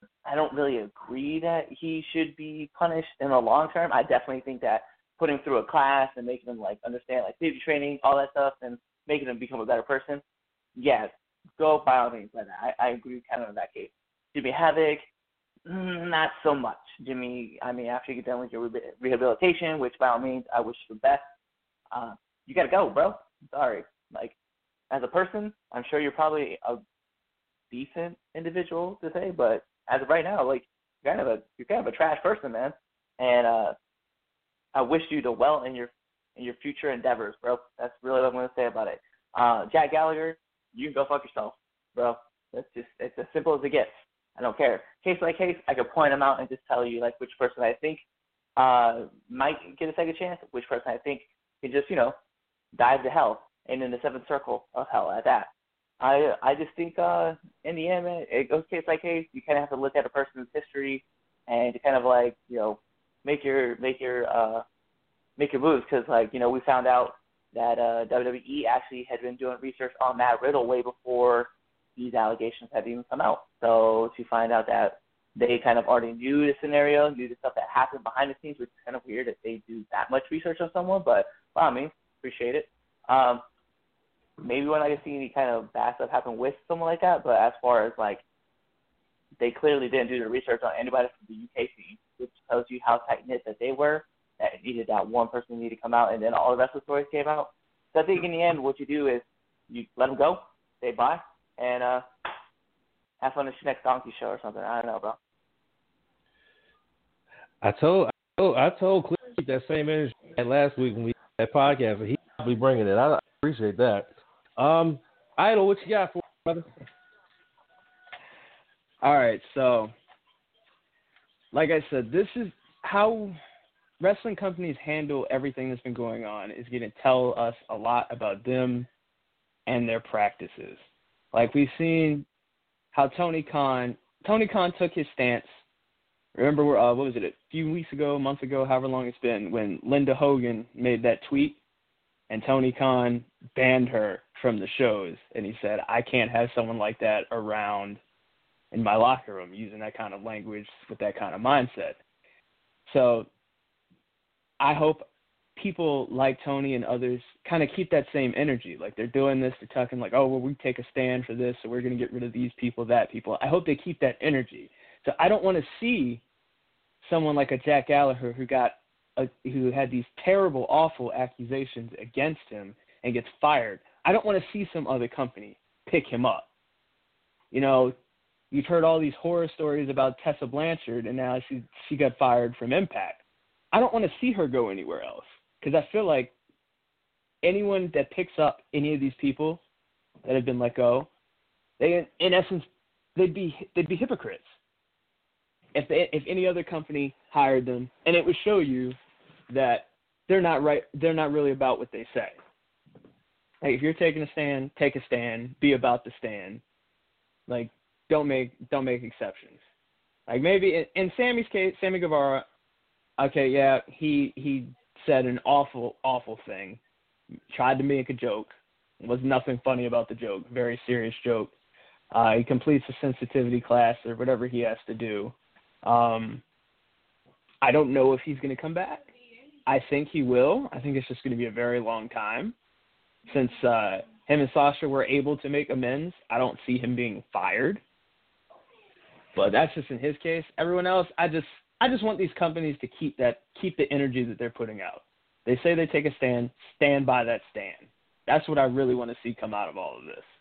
I don't really agree that he should be punished in the long term. I definitely think that putting him through a class and making him like understand like safety training, all that stuff, and making him become a better person, yes, go by all means like that. I, I agree kind of in that case. Jimmy Havoc, mm, not so much. Jimmy, I mean, after you get done with your re- rehabilitation, which by all means I wish you the best, uh, you got to go, bro. Sorry. Like, as a person, I'm sure you're probably a decent individual to say, but as of right now, like, you're kind of a you're kind of a trash person, man. And uh, I wish you the well in your in your future endeavors, bro. That's really what I'm going to say about it. Uh, Jack Gallagher, you can go fuck yourself, bro. That's just it's as simple as it gets. I don't care. Case by case, I could point them out and just tell you like which person I think uh, might get a second chance, which person I think can just you know dive to hell and in the seventh circle of hell at that. I I just think uh, in the end, man, it goes case by case. You kind of have to look at a person's history and to kind of like you know make your make your uh, make your moves because like you know we found out that uh, W W E actually had been doing research on Matt Riddle way before these allegations had even come out. So to find out that they kind of already knew the scenario, knew the stuff that happened behind the scenes, which is kind of weird that they do that much research on someone, but well, I mean, appreciate it. Um, maybe we're not going to see any kind of bad stuff happen with someone like that, but as far as like, they clearly didn't do the research on anybody from the U K scene, which tells you how tight-knit that they were, that needed that one person needed to come out, and then all the rest of the stories came out. So I think in the end, what you do is you let them go, say bye, and uh, have fun at your next donkey show or something. I don't know, bro. I told I told, I told Cliff that same energy last week when we had that podcast, and he's probably bringing it. I appreciate that. Um, Idol, what you got for me, brother? All right, so like I said, this is how wrestling companies handle everything that's been going on is going to tell us a lot about them and their practices. Like we've seen how Tony Khan, Tony Khan took his stance. Remember, uh, what was it, a few weeks ago, a month ago, however long it's been, when Linda Hogan made that tweet and Tony Khan banned her from the shows. And he said, I can't have someone like that around in my locker room using that kind of language with that kind of mindset. So I hope people like Tony and others kind of keep that same energy. Like they're doing this, they're talking like, oh, well, we take a stand for this, so we're going to get rid of these people, that people. I hope they keep that energy. So I don't want to see someone like a Jack Gallagher who got a, who had these terrible, awful accusations against him and gets fired. I don't want to see some other company pick him up. You know, you've heard all these horror stories about Tessa Blanchard, and now she she got fired from Impact. I don't want to see her go anywhere else because I feel like anyone that picks up any of these people that have been let go, they in essence they'd be they'd be hypocrites if they, if any other company hired them, and it would show you that they're not right. They're not really about what they say. Like if you're taking a stand, take a stand. Be about the stand. Like don't make don't make exceptions. Like maybe in, in Sammy's case, Sammy Guevara. Okay, yeah, he he said an awful, awful thing. Tried to make a joke. Was nothing funny about the joke. Very serious joke. Uh, he completes a sensitivity class or whatever he has to do. Um, I don't know if he's going to come back. I think he will. I think it's just going to be a very long time. Since uh, him and Sasha were able to make amends, I don't see him being fired. But that's just in his case. Everyone else, I just I just want these companies to keep that keep the energy that they're putting out. They say they take a stand, stand by that stand. That's what I really want to see come out of all of this.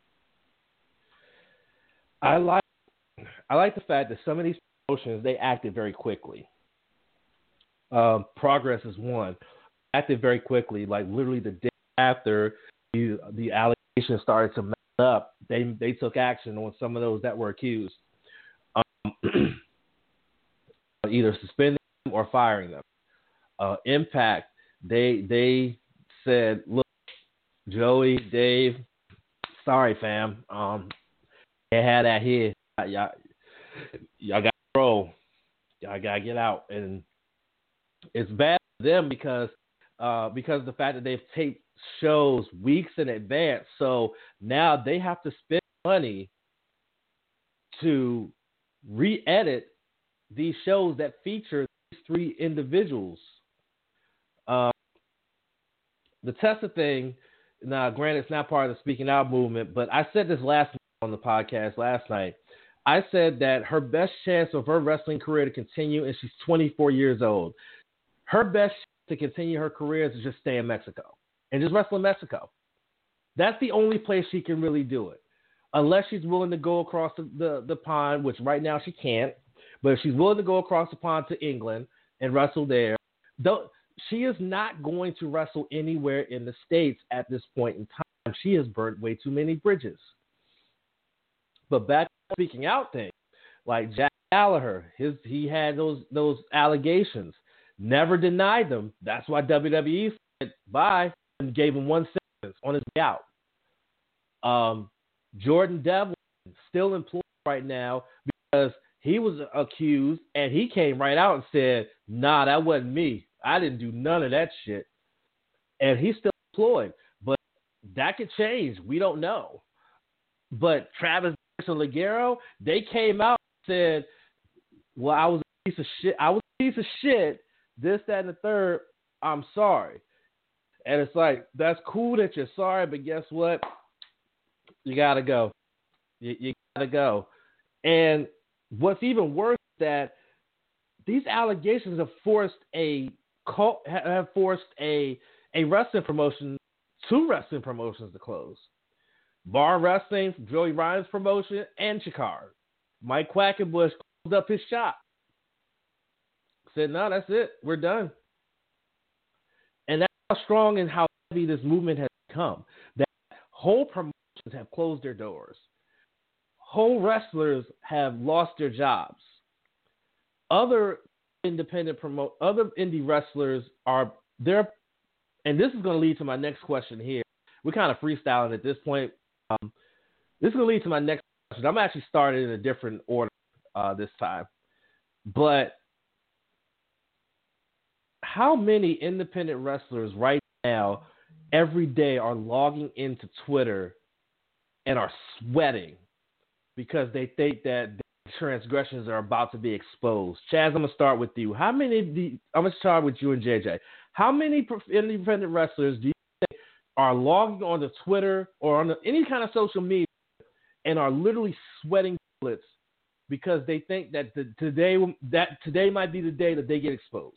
I like I like the fact that some of these promotions, they acted very quickly. Um, Progress is one. Acted very quickly, like literally the day after the, the allegations started to mount up, they they took action on some of those that were accused. Um, either suspending them or firing them. Uh, Impact, they they said, look, Joey, Dave, sorry, fam. Um, they had that here. Y'all, y'all got to roll. Y'all got to get out. And it's bad for them because uh, because of the fact that they've taped shows weeks in advance. So now they have to spend money to re-edit these shows that feature these three individuals. Uh, the Tessa thing, now granted, it's not part of the Speaking Out movement, but I said this last night on the podcast last night. I said that her best chance of her wrestling career to continue, and she's twenty-four years old, her best chance to continue her career is to just stay in Mexico and just wrestle in Mexico. That's the only place she can really do it. Unless she's willing to go across the, the, the pond, which right now she can't. But if she's willing to go across the pond to England and wrestle there, though, she is not going to wrestle anywhere in the States at this point in time. She has burnt way too many bridges. But back to the Speaking Out thing, like Jack Gallagher, his he had those those allegations, never denied them. That's why W W E said bye and gave him one sentence on his way out. Um, Jordan Devlin still employed right now because he was accused and he came right out and said, nah, that wasn't me. I didn't do none of that shit. And he's still employed. But that could change. We don't know. But Travis and Ligero, they came out and said, well, I was a piece of shit. I was a piece of shit. This, that, and the third. I'm sorry. And it's like, that's cool that you're sorry, but guess what? You got to go. You, you got to go. And what's even worse is that these allegations have forced a cult, have forced a a wrestling promotion, two wrestling promotions to close. Bar Wrestling, Joey Ryan's promotion, and Chikara. Mike Quackenbush closed up his shop. Said, no, that's it. We're done. And that's how strong and how heavy this movement has become. That whole promotions have closed their doors. Whole wrestlers have lost their jobs. Other independent promote, other indie wrestlers are there, and this is going to lead to my next question here. We're kind of freestyling at this point. Um, this is going to lead to my next question. I'm actually starting in a different order uh, this time. But how many independent wrestlers right now, every day, are logging into Twitter and are sweating because they think that their transgressions are about to be exposed? Chaz, I'm going to start with you. How many, the, I'm going to start with you and J J. How many independent wrestlers do you think are logging onto Twitter or on any kind of social media and are literally sweating bullets because they think that the, today that today might be the day that they get exposed?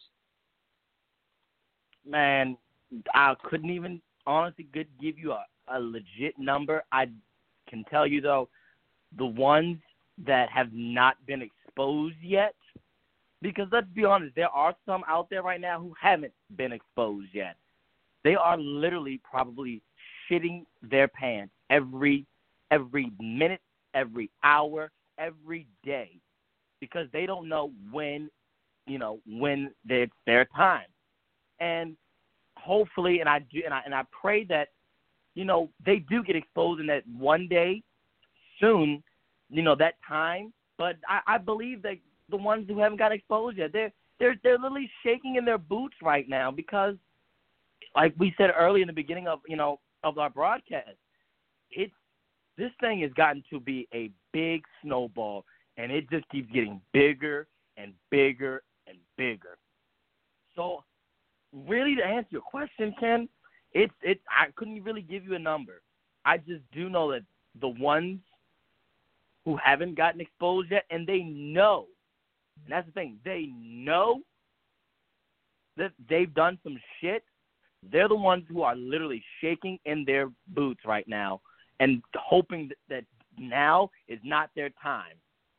Man, I couldn't even honestly could give you a, a legit number. I can tell you, though, the ones that have not been exposed yet, because let's be honest, there are some out there right now who haven't been exposed yet. They are literally probably shitting their pants every every minute, every hour, every day, because they don't know when, you know, when it's their time. And hopefully, and I do, and I and I pray that, you know, they do get exposed, and that one day, soon, you know, that time. But I, I believe that the ones who haven't got exposed yet, they're they're they're literally shaking in their boots right now because, like we said earlier in the beginning of you know of our broadcast, it's this thing has gotten to be a big snowball, and it just keeps getting bigger and bigger and bigger. So, really, to answer your question, Ken, it's it. I couldn't really give you a number. I just do know that the ones who haven't gotten exposed yet, and they know, and that's the thing, they know that they've done some shit, they're the ones who are literally shaking in their boots right now and hoping that now is not their time.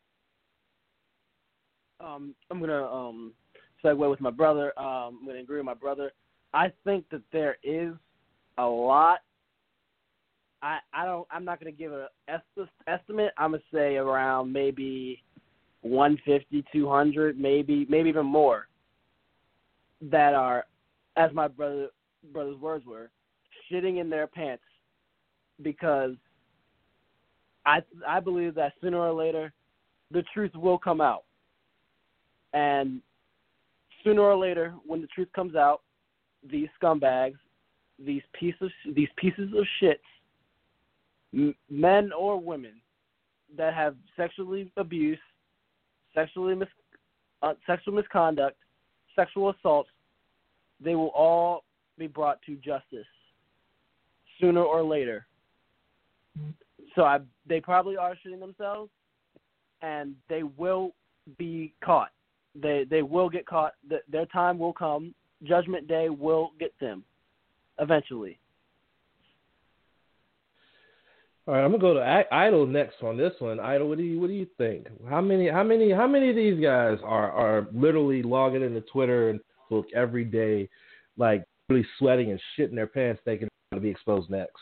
Um, I'm going to um, segue with my brother. Um, I'm going to agree with my brother. I think that there is a lot. I, I don't. I'm not going to give an est- estimate. I'm going to say around maybe one fifty, two hundred, maybe maybe even more, that are, as my brother brother's words were, shitting in their pants, because I I believe that sooner or later the truth will come out, and sooner or later when the truth comes out, these scumbags, these pieces these pieces of shit, men or women that have sexually abused sexually mis- uh, sexual misconduct, sexual assault, they will all be brought to justice sooner or later. So I, they probably are shooting themselves, and they will be caught. They they will get caught. The, their time will come. Judgment Day will get them eventually. All right, I'm gonna go to I- Idol next on this one. Idol, what do you what do you think? How many how many how many of these guys are, are literally logging into Twitter and Facebook every day, like really sweating and shitting their pants, thinking they're gonna be exposed next?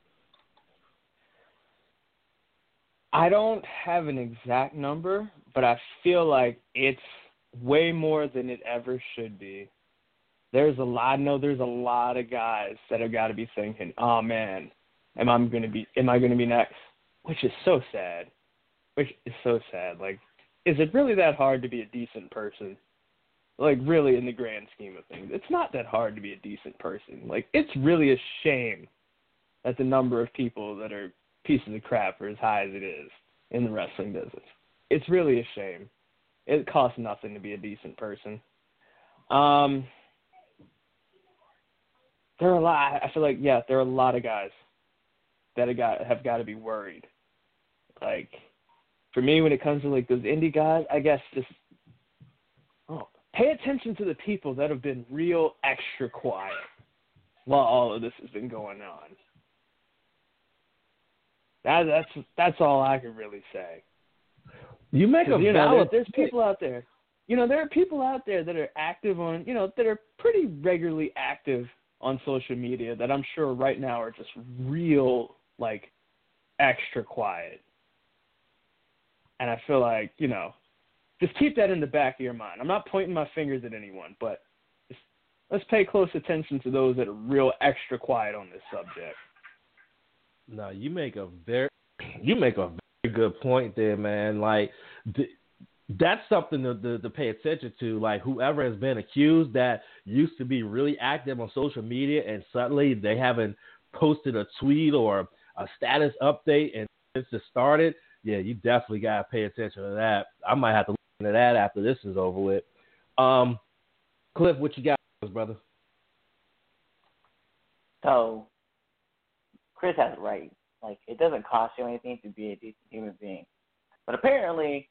I don't have an exact number, but I feel like it's way more than it ever should be. There's a lot. I know there's a lot of guys that have got to be thinking, "Oh man, am I going to be? Am I going to be next?" Which is so sad. Which is so sad. Like, is it really that hard to be a decent person? Like, really, in the grand scheme of things, it's not that hard to be a decent person. Like, it's really a shame that the number of people that are pieces of crap are as high as it is in the wrestling business. It's really a shame. It costs nothing to be a decent person. Um, there are a lot. I feel like, yeah, there are a lot of guys that have got have got to be worried. Like, for me, when it comes to like those indie guys, I guess just oh, pay attention to the people that have been real extra quiet while all of this has been going on. That, that's that's all I can really say. You make a you know, valid. there, there's people out there. You know, there are people out there that are active on, you know, that are pretty regularly active on social media that I'm sure right now are just real, like, extra quiet. And I feel like, you know, just keep that in the back of your mind. I'm not pointing my fingers at anyone, but just, let's pay close attention to those that are real extra quiet on this subject. No, you make a very, you make a very good point there, man. Like, th- that's something to, to, to pay attention to. Like, whoever has been accused that used to be really active on social media and suddenly they haven't posted a tweet or a status update and it's just started, yeah, you definitely got to pay attention to that. I might have to listen to that after this is over with. Um, Cliff, what you got, brother? So, Chris has it right. Like, it doesn't cost you anything to be a decent human being. But apparently,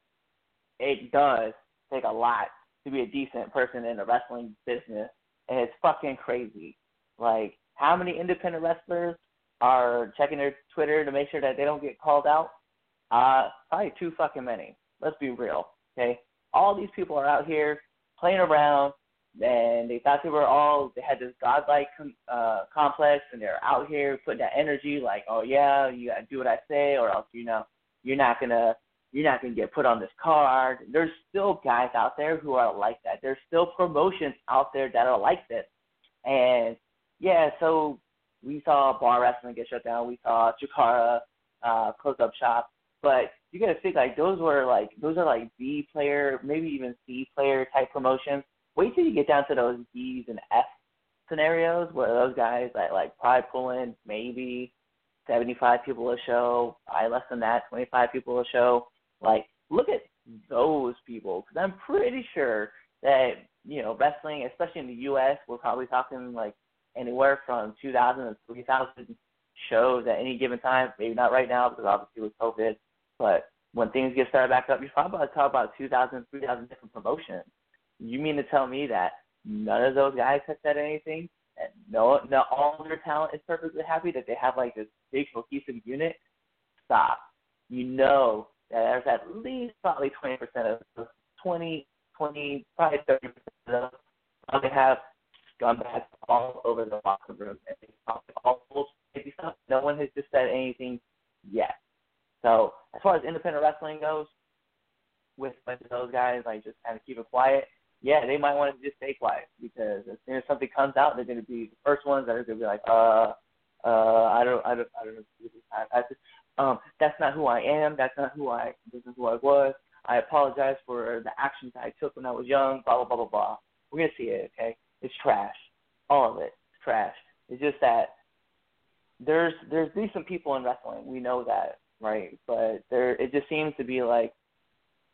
it does take a lot to be a decent person in the wrestling business. And it's fucking crazy. Like, how many independent wrestlers are checking their Twitter to make sure that they don't get called out? Uh, probably too fucking many. Let's be real, okay? All these people are out here playing around, and they thought they were all, they had this godlike uh, complex, and they're out here putting that energy like, oh, yeah, you got to do what I say, or else, you know, you're not going to, you're not going to get put on this card. There's still guys out there who are like that. There's still promotions out there that are like this. And, yeah, so we saw bar wrestling get shut down. We saw Chikara uh, close up shop. But you got to think, like, those were, like, those are, like, B player, maybe even C player type promotions. Wait till you get down to those D's and F scenarios where those guys that like probably pull in maybe seventy-five people a show, probably less than that, twenty-five people a show. Like, look at those people, because I'm pretty sure that, you know, wrestling, especially in the U S, we're probably talking like anywhere from two thousand to three thousand shows at any given time. Maybe not right now because obviously with COVID, but when things get started back up, you're probably about to talk about two thousand, three thousand different promotions. You mean to tell me that none of those guys have said anything? And no, no, all of their talent is perfectly happy that they have like this big cohesive unit? Stop. You know that there's at least probably twenty percent of those, twenty, twenty, probably thirty percent of them, they have scumbags all over the locker room and they talk all bullshit stuff. No one has just said anything yet. So as far as independent wrestling goes, with a bunch of those guys, like just kind of keep it quiet. Yeah, they might want to just stay quiet because as soon as something comes out, they're going to be the first ones that are going to be like, uh, uh, I don't, I don't, I don't know. I, I just, um, that's not who I am. That's not who I. This is who I was. I apologize for the actions I took when I was young. Blah blah blah blah blah. We're gonna see it. Okay, it's trash. All of it. It's trash. It's just that there's there's decent people in wrestling. We know that, right? But there, it just seems to be like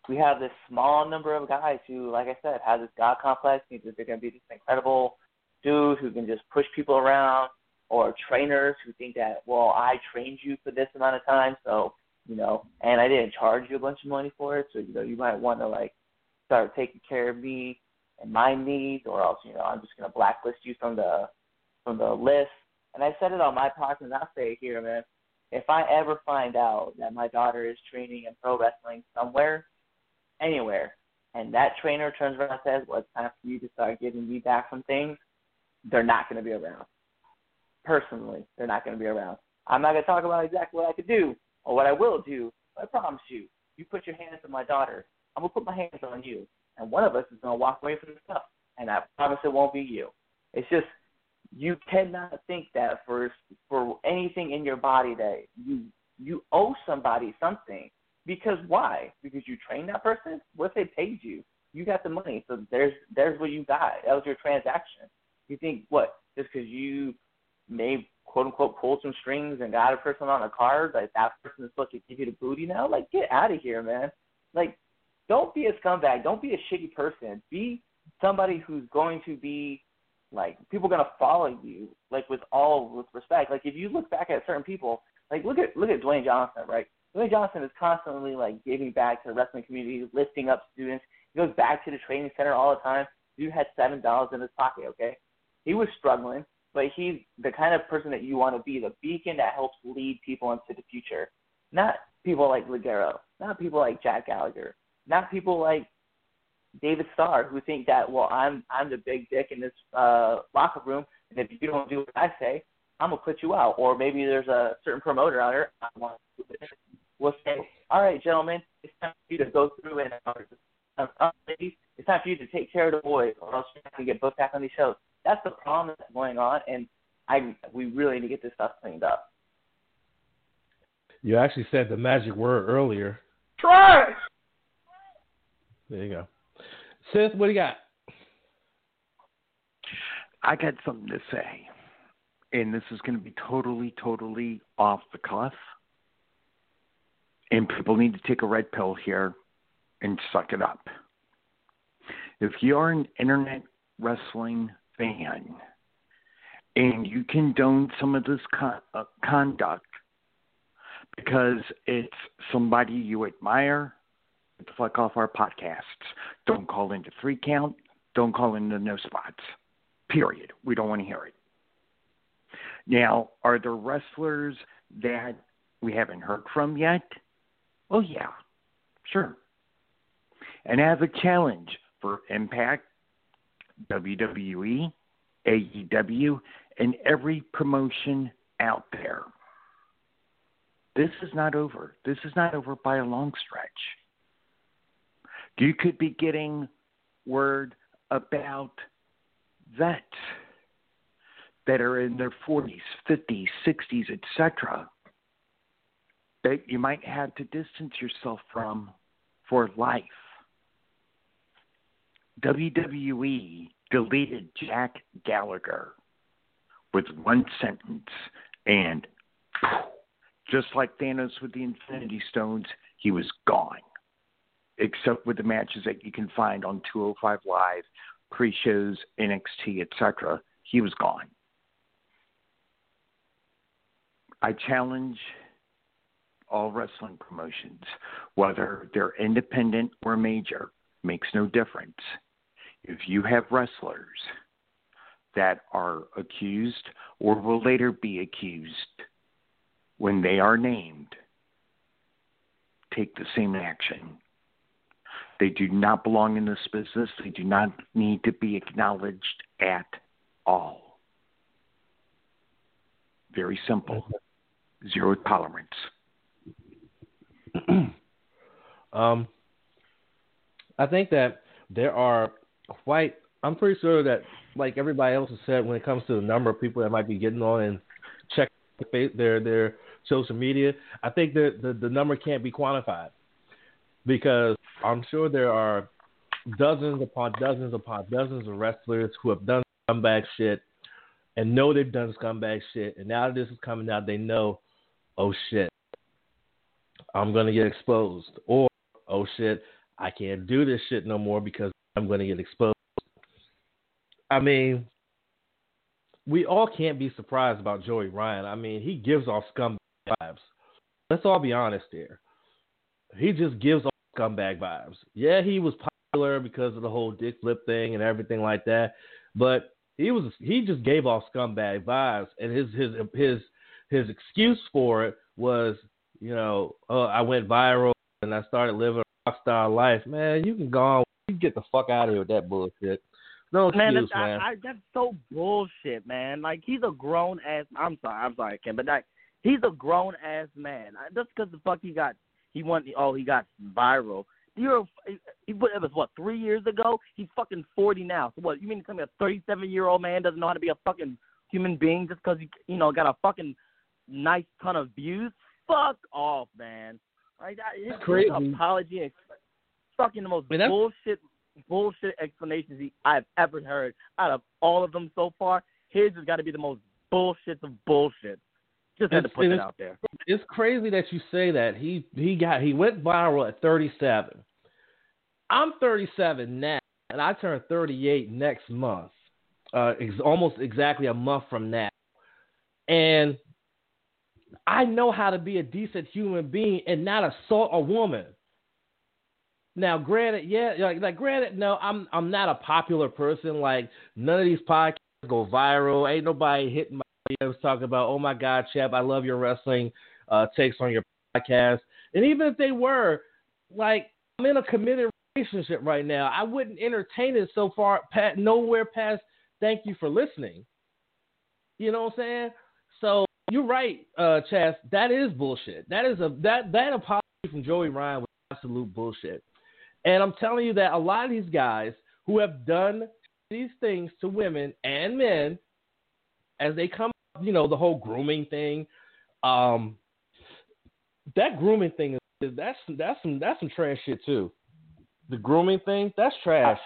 we have this small number of guys who, like I said, have this God complex, think that they're going to be this incredible dude who can just push people around, or trainers who think that, well, I trained you for this amount of time, so, you know, and I didn't charge you a bunch of money for it, so, you know, you might want to, like, start taking care of me and my needs, or else, you know, I'm just going to blacklist you from the from the list. And I said it on my podcast, and I'll say it here, man. If I ever find out that my daughter is training in pro wrestling somewhere, anywhere, and that trainer turns around and says, well, it's time for you to start giving me back some things, they're not going to be around. Personally, they're not going to be around. I'm not going to talk about exactly what I could do or what I will do, but I promise you, you put your hands on my daughter, I'm going to put my hands on you, and one of us is going to walk away from the stuff, and I promise it won't be you. It's just, you cannot think that for for anything in your body that you you owe somebody something. Because why? Because you trained that person? What if they paid you? You got the money, so there's there's what you got. That was your transaction. You think, what, just because you may, quote-unquote, pull some strings and got a person on a card, like that person is supposed to give you the booty now? Like, get out of here, man. Like, don't be a scumbag. Don't be a shitty person. Be somebody who's going to be, like, people are going to follow you, like, with all with respect. Like, if you look back at certain people, like, look at look at Dwayne Johnson, right? Dwayne Johnson is constantly, like, giving back to the wrestling community, lifting up students. He goes back to the training center all the time. Dude had seven dollars in his pocket, okay? He was struggling, but he's the kind of person that you want to be, the beacon that helps lead people into the future. Not people like Ligero, not people like Jack Gallagher, not people like David Starr, who think that, well, I'm I'm the big dick in this uh, locker room, and if you don't do what I say, I'm going to put you out. Or maybe there's a certain promoter out there, I want to do it. We'll say, all right, gentlemen, it's time for you to go through and, uh, uh, ladies, it's time for you to take care of the boys, or else you're not going to get booked back on these shows. That's the problem that's going on, and I we really need to get this stuff cleaned up. You actually said the magic word earlier. Trash! There you go. Seth, what do you got? I got something to say, and this is going to be totally, totally off the cuff, and people need to take a red pill here and suck it up. If you're an internet wrestling fan and you condone some of this con- uh, conduct because it's somebody you admire, get the fuck off our podcasts. Don't call into three count. Don't call into no spots. Period. We don't want to hear it. Now, are there wrestlers that we haven't heard from yet? Oh, yeah. Sure. And I have a challenge for Impact, W W E, A E W, and every promotion out there. This is not over. This is not over by a long stretch. You could be getting word about vets that are in their forties, fifties, sixties, et cetera, that you might have to distance yourself from for life. W W E deleted Jack Gallagher with one sentence, and just like Thanos with the Infinity Stones, he was gone. Except with the matches that you can find on two oh five Live, pre-shows, N X T, et cetera, he was gone. I challenge all wrestling promotions, whether they're independent or major, makes no difference. If you have wrestlers that are accused or will later be accused when they are named, take the same action. They do not belong in this business. They do not need to be acknowledged at all. Very simple. Zero tolerance. um, I think that there are quite, I'm pretty sure that, like everybody else has said, when it comes to the number of people that might be getting on and check their their social media, I think that the, the number can't be quantified, because I'm sure there are dozens upon dozens upon dozens of wrestlers who have done scumbag shit and know they've done scumbag shit, and now that this is coming out, they know, oh shit, I'm going to get exposed, or oh shit, I can't do this shit no more because I'm going to get exposed. I mean, we all can't be surprised about Joey Ryan. I mean, he gives off scumbag vibes. Let's all be honest here. He just gives off scumbag vibes. Yeah, he was popular because of the whole dick flip thing and everything like that, but he was he just gave off scumbag vibes, and his his his his excuse for it was, you know, oh, I went viral and I started living a rock star life. Man, you can go on. You can get the fuck out of here with that bullshit. No excuse, man. That's, man. I, I, that's so bullshit, man. Like, he's a grown ass. I'm sorry, I'm sorry, Ken, but like, he's a grown ass man. Just because the fuck he got, he went. Oh, he got viral. You're, he, it was what, three years ago? He's fucking forty now. So what? You mean to tell me a thirty-seven year old man doesn't know how to be a fucking human being just because he, you know, got a fucking nice ton of views? Fuck off, man. Like, his, that's crazy. His apology is fucking the most I mean, bullshit. bullshit explanations he, I've ever heard out of all of them so far. His has got to be the most bullshit of bullshit. Just had to put it out there. It's crazy that you say that. He he got he went viral at thirty-seven. I'm thirty-seven now, and I turn thirty-eight next month. Uh, ex- almost exactly a month from now, and I know how to be a decent human being and not assault a woman. Now, granted, yeah, like, like granted, no, I'm I'm not a popular person. Like, none of these podcasts go viral. Ain't nobody hitting my videos talking about, oh my God, Chap, I love your wrestling uh, takes on your podcast. And even if they were, like, I'm in a committed relationship right now. I wouldn't entertain it so far, pat, nowhere past thank you for listening. You know what I'm saying? So you're right, uh, Chaz. That is bullshit. That is a that that apology from Joey Ryan was absolute bullshit. And I'm telling you that a lot of these guys who have done these things to women and men, as they come, you know, the whole grooming thing, um, that grooming thing is that's that's some that's some trash shit too. The grooming thing, that's trash.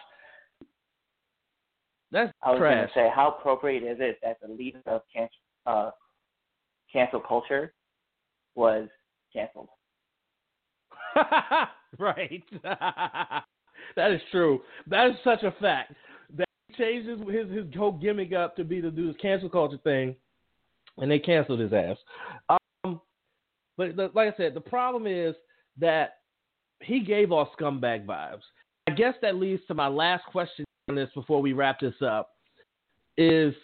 That's I was trash. going to say, how appropriate is it that the leader of cancel, uh, cancel culture was canceled? Right. That is true. That is such a fact. That he changed his, his his whole gimmick up to be to do this cancel culture thing, and they canceled his ass. Um, but the, like I said, the problem is that he gave off scumbag vibes. I guess that leads to my last question on this before we wrap this up: is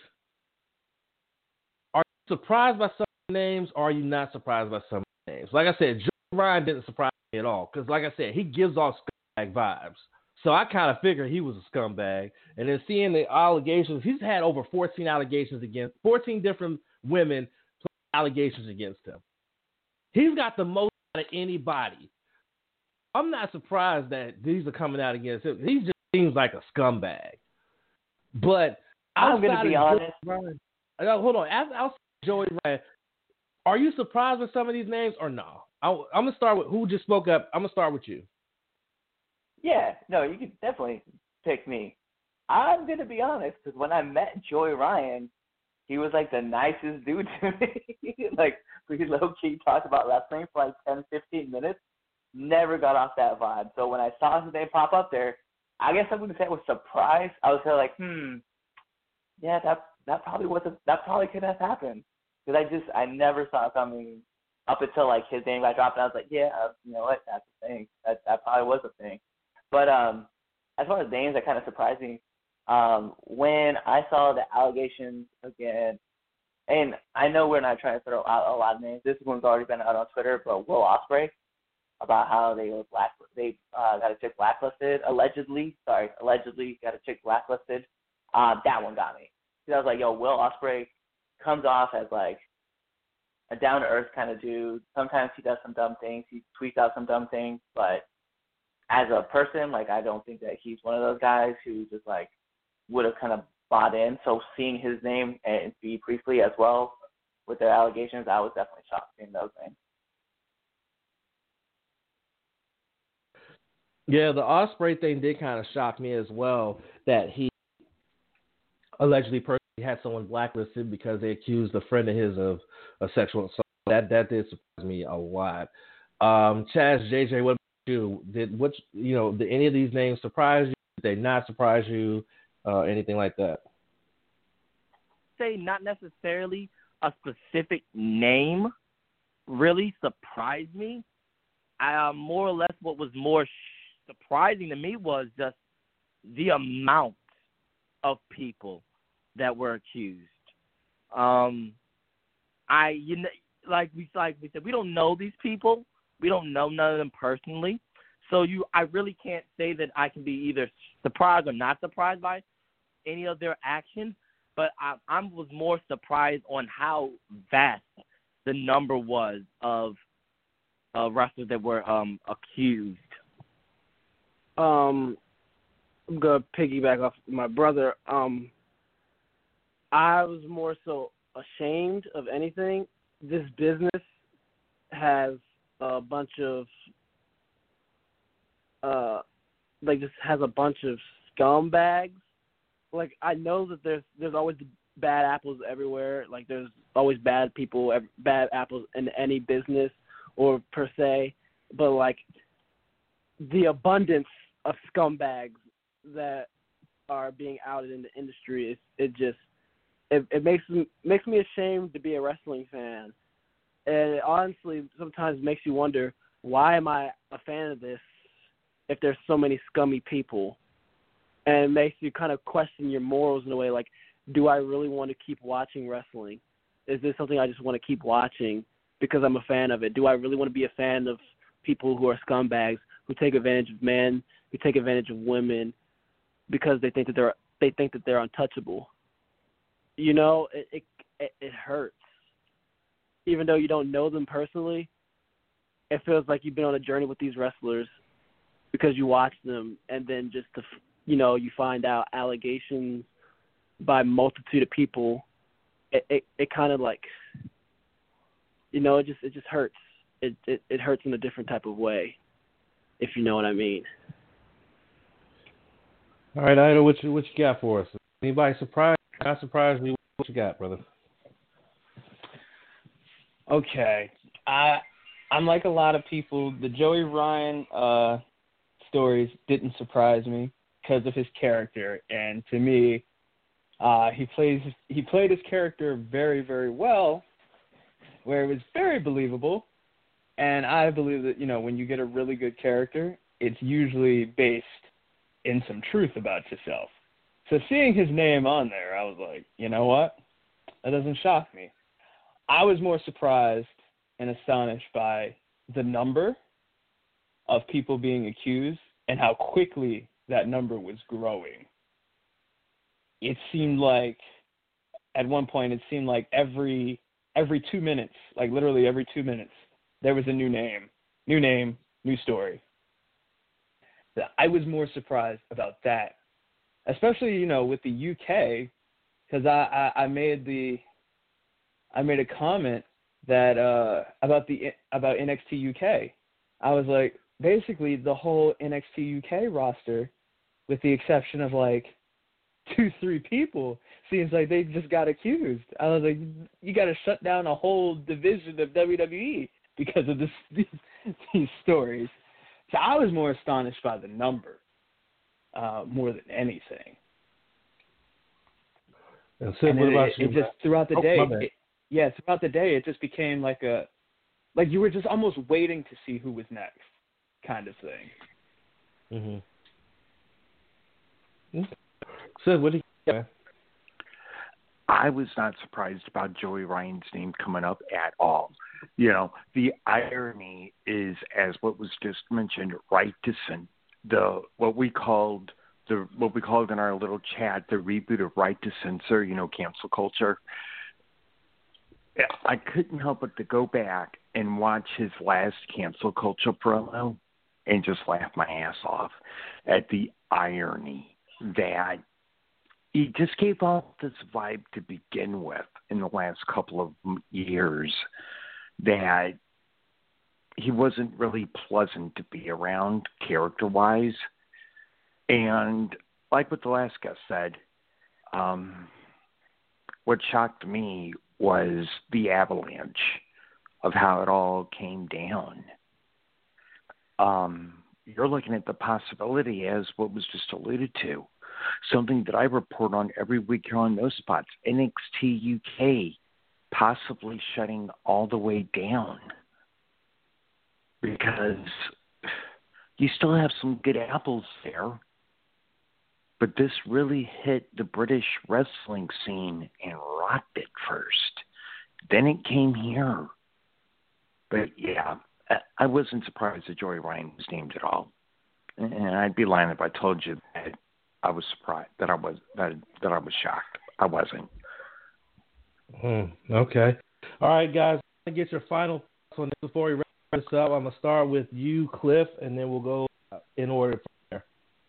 are you surprised by some names, or are you not surprised by some names? Like I said, Joe Ryan didn't surprise me at all because, like I said, he gives off scumbag vibes. So I kind of figured he was a scumbag. And then seeing the allegations, he's had over fourteen allegations against fourteen different women allegations against him. He's got the most out of anybody. I'm not surprised that these are coming out against him. He just seems like a scumbag. But I'm going to be honest. Ryan, hold on. Outside Joey Ryan, are you surprised with some of these names or no? I, I'm going to start with who just spoke up. I'm going to start with you. Yeah, no, you could definitely pick me. I'm going to be honest, because when I met Joey Ryan, he was like the nicest dude to me. Like, we low-key talked about wrestling for like ten, fifteen minutes. Never got off that vibe. So when I saw his name pop up there, I guess I wouldn't say I was surprised. I was kind of like, hmm, yeah, that that probably was a, that probably could have happened. Because I just, I never saw it coming up until like his name got dropped, and I was like, yeah, you know what, that's a thing. That that probably was a thing. But um, as far as names that kind of surprised me, um, when I saw the allegations again, and I know we're not trying to throw out a lot of names. This one's already been out on Twitter, but Will Ospreay, about how they were black, they uh, got a chick blacklisted, allegedly. Sorry, allegedly got a chick blacklisted. Uh, that one got me. Because I was like, yo, Will Ospreay comes off as like a down to earth kind of dude. Sometimes he does some dumb things. He tweets out some dumb things, but as a person, like, I don't think that he's one of those guys who just, like, would have kind of bought in. So seeing his name and Bea Priestley as well with their allegations, I was definitely shocked seeing those names. Yeah, the Ospreay thing did kind of shock me as well, that he allegedly personally had someone blacklisted because they accused a friend of his of a sexual assault. That, that did surprise me a lot. Um, Chaz, J J, what you, did which you know did any of these names surprise you? Did they not surprise you? Uh, anything like that? Say not necessarily a specific name really surprised me. Uh, more or less, what was more sh- surprising to me was just the amount of people that were accused. Um, I you know, like we like we said, we don't know these people. We don't know none of them personally. So you, I really can't say that I can be either surprised or not surprised by any of their actions. But I, I was more surprised on how vast the number was of uh, wrestlers that were um, accused. Um, I'm gonna piggyback off my brother. Um, I was more so ashamed of anything. This business has a bunch of, uh, like, just has a bunch of scumbags. Like, I know that there's there's always bad apples everywhere. Like, there's always bad people, bad apples in any business or per se. But, like, the abundance of scumbags that are being outed in the industry, is it just it, it makes makes me ashamed to be a wrestling fan. And it honestly sometimes makes you wonder, why am I a fan of this if there's so many scummy people? And it makes you kind of question your morals in a way, like, do I really want to keep watching wrestling? Is this something I just want to keep watching because I'm a fan of it? Do I really want to be a fan of people who are scumbags, who take advantage of men, who take advantage of women because they think that they're they think that they're untouchable? You know, it it, it, it hurts. Even though you don't know them personally, it feels like you've been on a journey with these wrestlers because you watch them, and then just to, you know, you find out allegations by a multitude of people. It it, it kind of like, you know, it just it just hurts. It, it it hurts in a different type of way, if you know what I mean. All right, Idol, what you what you got for us? Anybody surprised? Not surprised me? What you got, brother? Okay, I I'm like a lot of people. The Joey Ryan uh, stories didn't surprise me because of his character, and to me, uh, he plays he played his character very very well, where it was very believable. And I believe that, you know, when you get a really good character, it's usually based in some truth about yourself. So seeing his name on there, I was like, you know what? That doesn't shock me. I was more surprised and astonished by the number of people being accused and how quickly that number was growing. It seemed like, at one point, it seemed like every every two minutes, like literally every two minutes, there was a new name, new name, new story. I was more surprised about that, especially, you know, with the U K, because I, I, I made the I made a comment that uh, about the about N X T U K. I was like, basically the whole N X T U K roster, with the exception of like two, three people, seems like they just got accused. I was like, you got to shut down a whole division of W W E because of this, these, these stories. So I was more astonished by the number, uh, more than anything. And Sid, and what it, about it, you? it just throughout the oh, day, it, yeah, throughout the day, it just became like a, like you were just almost waiting to see who was next, kind of thing. Mm-hmm. Sid, what do you got? I was not surprised about Joey Ryan's name coming up at all. You know, the irony is, as what was just mentioned, right to censor, the what we called the what we called in our little chat the reboot of Right to Censor, you know, cancel culture. I couldn't help but to go back and watch his last cancel culture promo and just laugh my ass off at the irony that he just gave off this vibe to begin with in the last couple of years that he wasn't really pleasant to be around character-wise. And like what the last guest said, um, what shocked me was the avalanche of how it all came down. Um, you're looking at the possibility as what was just alluded to, something that I report on every week here on No Spots, N X T U K possibly shutting all the way down because you still have some good apples there, but this really hit the British wrestling scene and rocked it first. Then it came here. But yeah, I wasn't surprised that Joey Ryan was named at all, and I'd be lying if I told you that I was surprised, that I was that that I was shocked. I wasn't. Hmm, okay, all right, guys. I'm gonna get your final thoughts on this before we wrap this up. I'm gonna start with you, Cliff, and then we'll go in order from there.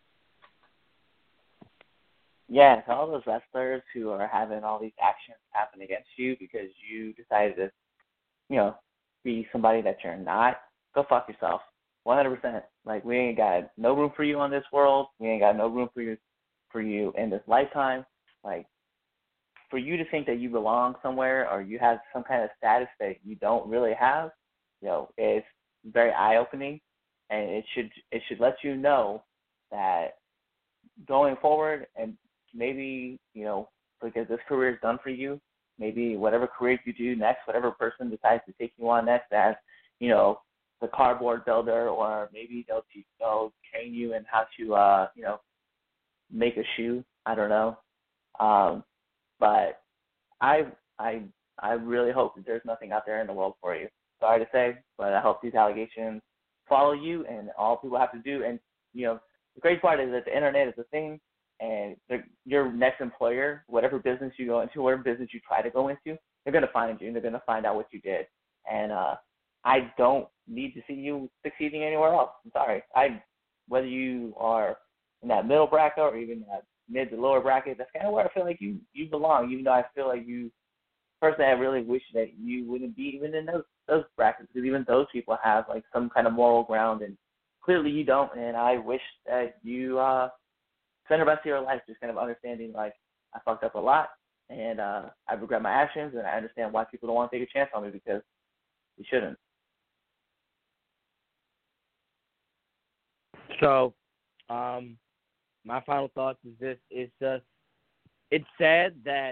Yeah, to all those wrestlers who are having all these actions happen against you because you decided to, you know, be somebody that you're not, go fuck yourself. one hundred percent. Like, we ain't got no room for you on this world. We ain't got no room for you for you in this lifetime. Like, for you to think that you belong somewhere or you have some kind of status that you don't really have, you know, it's very eye-opening, and it should it should let you know that going forward, and maybe, you know, because this career is done for you, maybe whatever career you do next, whatever person decides to take you on next as, you know, the cardboard builder, or maybe they'll, they'll train you in how to, uh, you know, make a shoe. I don't know. Um, but I, I, I really hope that there's nothing out there in the world for you. Sorry to say, but I hope these allegations follow you, and all people have to do. And, you know, the great part is that the internet is a thing. And the, your next employer, whatever business you go into, whatever business you try to go into, they're going to find you, and they're going to find out what you did. And uh, I don't need to see you succeeding anywhere else. I'm sorry. I, whether you are in that middle bracket or even that mid to lower bracket, that's kind of where I feel like you, you belong, even though I feel like you, personally, I really wish that you wouldn't be even in those, those brackets, because even those people have, like, some kind of moral ground, and clearly you don't. And I wish that you uh, – spend the rest of your life just kind of understanding, like, I fucked up a lot, and uh, I regret my actions, and I understand why people don't want to take a chance on me, because you shouldn't. So, um, my final thoughts is this: it's just, it's sad that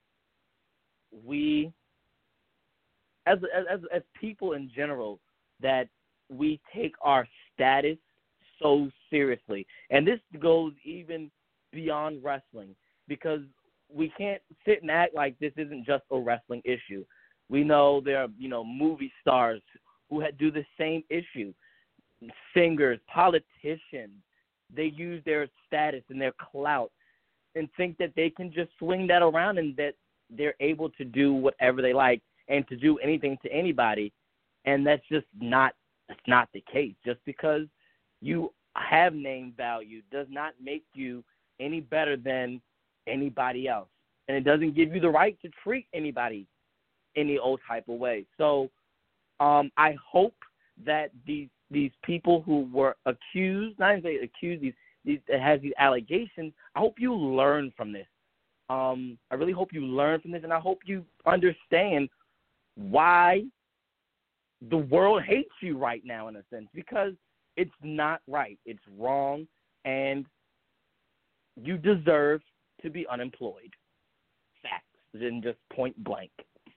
we, as as as people in general, that we take our status so seriously. And this goes even beyond wrestling, because we can't sit and act like this isn't just a wrestling issue. We know there are, you know, movie stars who do the same issue. Singers, politicians, they use their status and their clout and think that they can just swing that around, and that they're able to do whatever they like and to do anything to anybody. And that's just not, that's not the case. Just because you have name value does not make you any better than anybody else. And it doesn't give you the right to treat anybody any old type of way. So um, I hope that these these people who were accused, not even accused, these, these that has these allegations, I hope you learn from this. Um, I really hope you learn from this, and I hope you understand why the world hates you right now, in a sense, because it's not right. It's wrong, and you deserve to be unemployed. Facts, and just point blank.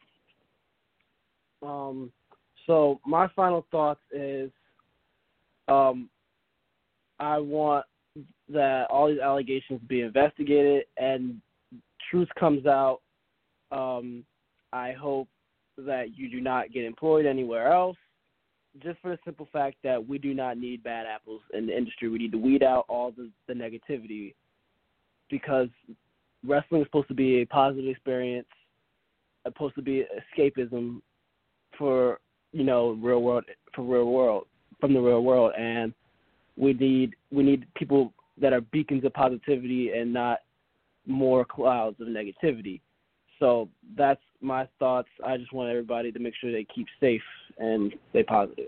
Um, so my final thoughts is, um, I want that all these allegations be investigated and truth comes out. Um, I hope that you do not get employed anywhere else, just for the simple fact that we do not need bad apples in the industry. We need to weed out all the, the negativity, because wrestling is supposed to be a positive experience, it's supposed to be escapism for, you know, real world, for real world, from the real world. And we need, we need people that are beacons of positivity and not more clouds of negativity. So that's my thoughts. I just want everybody to make sure they keep safe and stay positive.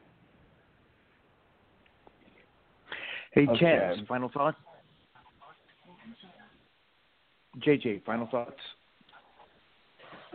Hey, Okay. Chad, final thoughts? J J, final thoughts?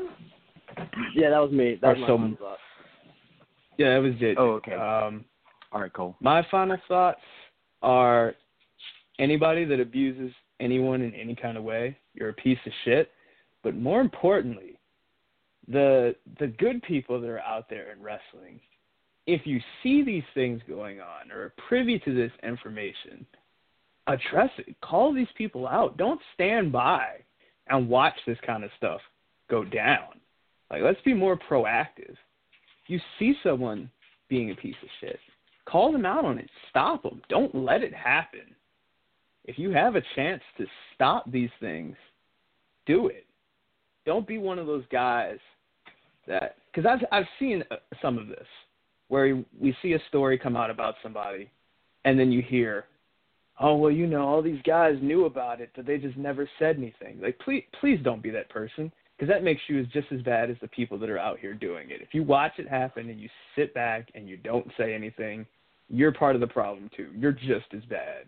Yeah, that was me. That was my So- final thoughts. Yeah, that was it. Oh, okay. Um, All right, Cole. My final thoughts are anybody that abuses anyone in any kind of way, you're a piece of shit. But more importantly, the the good people that are out there in wrestling, if you see these things going on or are privy to this information, address it. Call these people out. Don't stand by and watch this kind of stuff go down. Like, let's be more proactive. If you see someone being a piece of shit, call them out on it. Stop them. Don't let it happen. If you have a chance to stop these things, do it. Don't be one of those guys that, because I've, I've seen some of this, where we see a story come out about somebody, and then you hear, oh, well, you know, all these guys knew about it, but they just never said anything. Like, please, please don't be that person, because that makes you just as bad as the people that are out here doing it. If you watch it happen and you sit back and you don't say anything, you're part of the problem too. You're just as bad.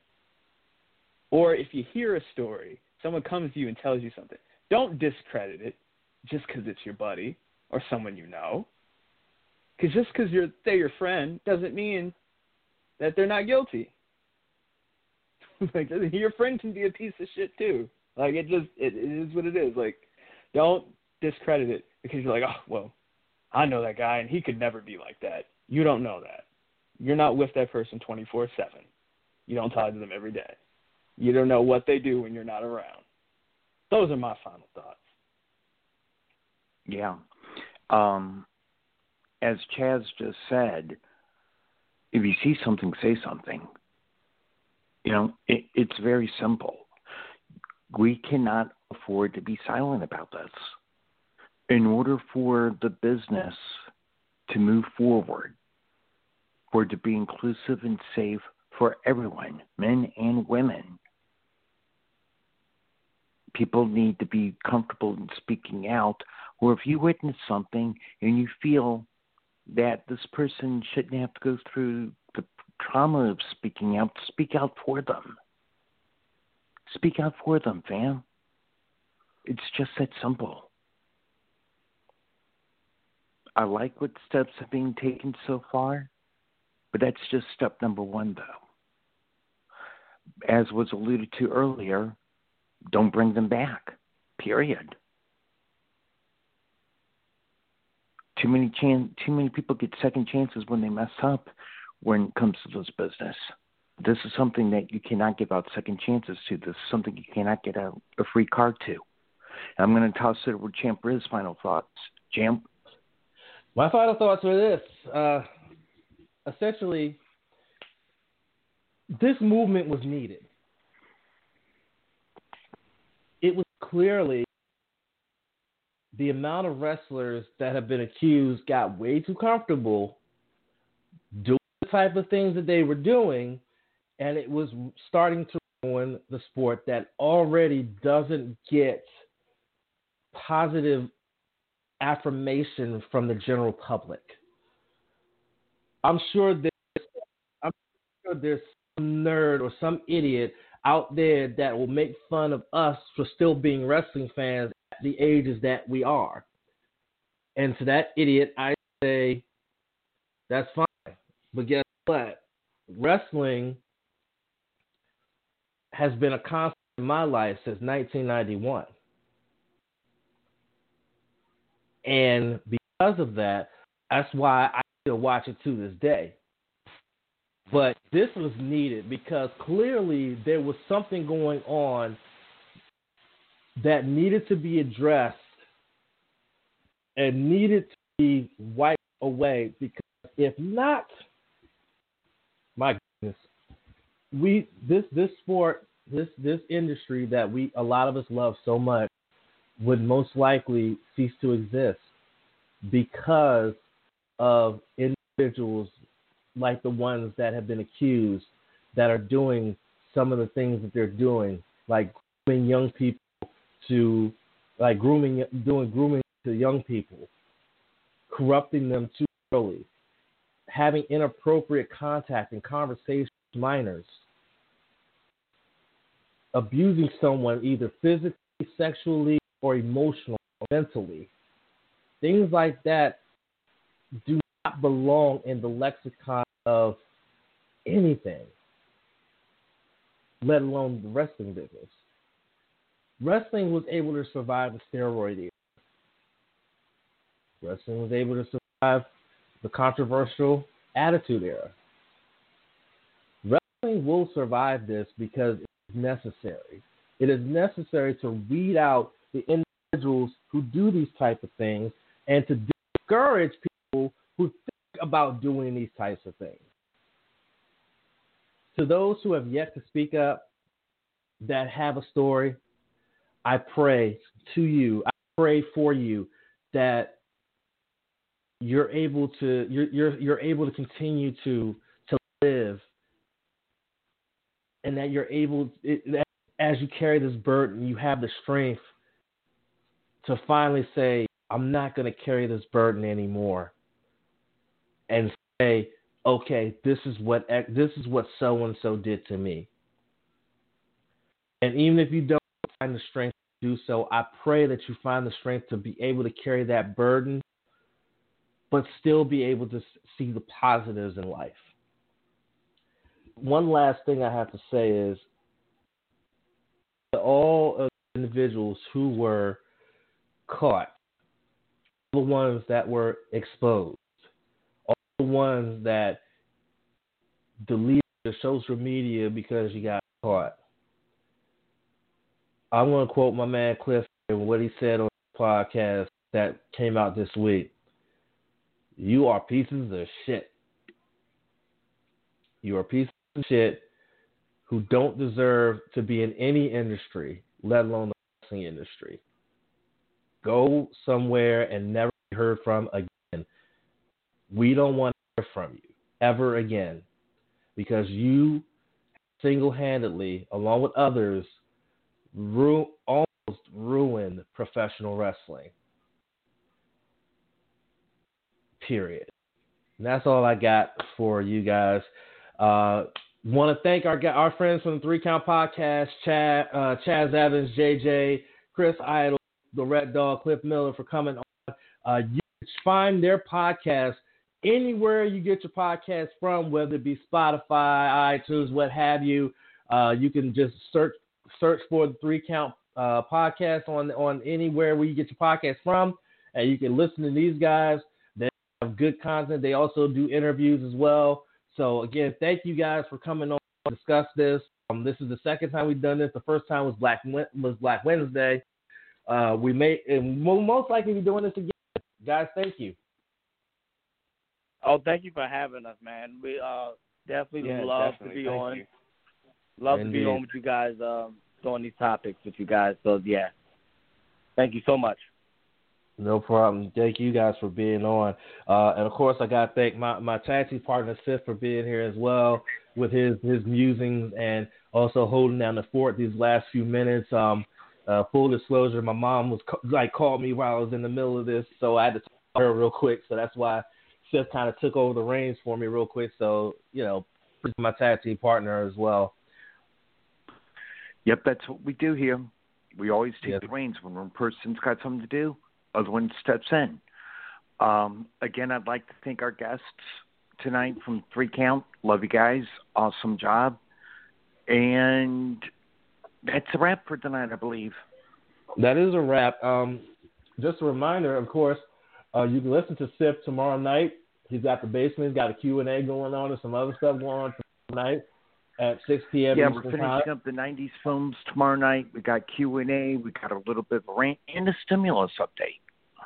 Or if you hear a story, someone comes to you and tells you something, don't discredit it just because it's your buddy or someone you know. Because just because you're, they're your friend doesn't mean that they're not guilty. Like, your friend can be a piece of shit too. Like, it just, it, it is what it is. Like, don't discredit it because you're like, oh, well, I know that guy and he could never be like that. You don't know that. You're not with that person twenty-four seven. You don't talk to them every day. You don't know what they do when you're not around. Those are my final thoughts. Yeah. Um, as Chaz just said, if you see something, say something. You know, it, it's very simple. We cannot afford to be silent about this. In order for the business to move forward, for it to be inclusive and safe for everyone, men and women, people need to be comfortable in speaking out. Or if you witness something and you feel that this person shouldn't have to go through the trauma of speaking out, speak out for them. Speak out for them, fam. It's just that simple. I like what steps are being taken so far, but that's just step number one, though. As was alluded to earlier, don't bring them back, period. Too many chan- too many people get second chances when they mess up when it comes to this business. This is something that you cannot give out second chances to. This is something you cannot get a, a free card to. I'm going to toss it over to Champ for his final thoughts. Champ? My final thoughts are this. Uh, essentially, this movement was needed. It was clearly the amount of wrestlers that have been accused got way too comfortable doing the type of things that they were doing, and it was starting to ruin the sport that already doesn't get positive affirmation from the general public. I'm sure there's, I'm sure there's some nerd or some idiot out there that will make fun of us for still being wrestling fans at the ages that we are. And to that idiot, I say, that's fine. But guess what? Wrestling has been a constant in my life since nineteen ninety-one. And because of that, that's why I still watch it to this day. But this was needed because clearly there was something going on that needed to be addressed and needed to be wiped away. Because if not, my goodness, we this this sport, this this industry that we a lot of us love so much would most likely cease to exist because of individuals like the ones that have been accused that are doing some of the things that they're doing, like grooming young people to, like grooming, doing grooming to young people, corrupting them too early, having inappropriate contact and conversation with minors, abusing someone either physically, sexually, or emotionally, or mentally. Things like that do not belong in the lexicon of anything, let alone the wrestling business. Wrestling was able to survive the steroid era. Wrestling was able to survive the controversial attitude era. Wrestling will survive this because it's necessary. It is necessary to weed out the individuals who do these type of things and to discourage people who think about doing these types of things. To those who have yet to speak up, that have a story, I pray to you, I pray for you that you're able to you're you're, you're able to continue to to live, and that you're able, it, as you carry this burden, you have the strength to finally say, I'm not going to carry this burden anymore, and say, okay, this is what this is what so and so did to me. And even if you don't find the strength to do so, I pray that you find the strength to be able to carry that burden, but still be able to see the positives in life. One last thing I have to say is all of the individuals who were caught, the ones that were exposed, all the ones that deleted their social media because you got caught. I'm going to quote my man Cliff and what he said on the podcast that came out this week. You are pieces of shit. You are pieces of shit who don't deserve to be in any industry, let alone the wrestling industry. Go somewhere and never be heard from again. We don't want to hear from you ever again, because you single-handedly, along with others, ru- almost ruined professional wrestling. Period. And that's all I got for you guys. Uh, want to thank our our friends from the Three Count Podcast, Chad, uh, Chaz Evans, J J, Chris Idol, the Red Dog, Cliff Miller for coming on. Uh, you can find their podcast anywhere you get your podcast from, whether it be Spotify, iTunes, what have you. Uh, you can just search search for the Three Count uh, Podcast on on anywhere where you get your podcast from, and you can listen to these guys. They have good content. They also do interviews as well. So again, thank you guys for coming on to discuss this. Um, this is the second time we've done this. The first time was Black was Black Wednesday. Uh, we may and we'll most likely be doing this again. Guys, thank you. Oh, thank you for having us, man. We uh definitely Yeah, love definitely. to be Thank on. you. Love Indeed. to be on with you guys, um, doing these topics with you guys. So yeah, thank you so much. No problem. Thank you guys for being on. Uh, and, of course, I got to thank my, my tag team partner, Sif, for being here as well with his, his musings and also holding down the fort these last few minutes. Um, uh, full disclosure, my mom was like called me while I was in the middle of this, so I had to talk to her real quick. So that's why Sif kind of took over the reins for me real quick. So, you know, my tag team partner as well. Yep, that's what we do here. We always take Yes. the reins when one person's got something to do. Other one steps in. Um, again, I'd like to thank our guests tonight from Three Count. Love you guys. Awesome job. And that's a wrap for tonight, I believe. That is a wrap. Um, just a reminder, of course, uh, you can listen to Sif tomorrow night. He's got the basement. He's got a Q and A going on and some other stuff going on tonight at six p.m. Yeah, Eastern we're finishing time. up the nineties films tomorrow night. We got Q and A. We got a little bit of a rant and a stimulus update.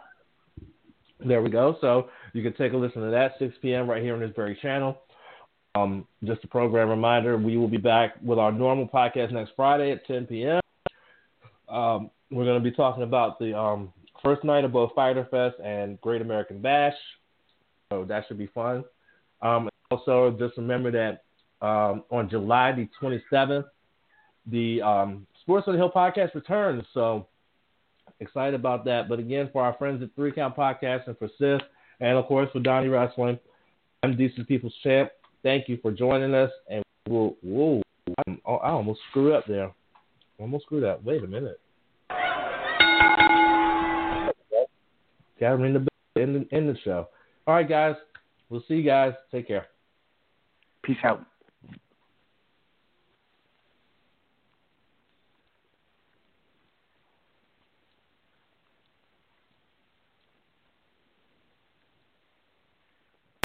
There we go. So you can take a listen to that six p.m. right here on this very channel. Um, just a program reminder, we will be back with our normal podcast next Friday at ten p.m. Um, we're going to be talking about the um, first night of both Fighter Fest and Great American Bash. So that should be fun. Um, also, just remember that um, on July the twenty-seventh, the um, Sports on the Hill podcast returns. So excited about that. But again, for our friends at Three Count Podcast and for Sif, and of course for Donnie Wrestling, I'm Decent People's Champ. Thank you for joining us. And we'll, whoa, I almost screwed up there. Almost screwed up. Wait a minute. Got to ring the bell. End the, end the show. All right, guys. We'll see you guys. Take care. Peace out.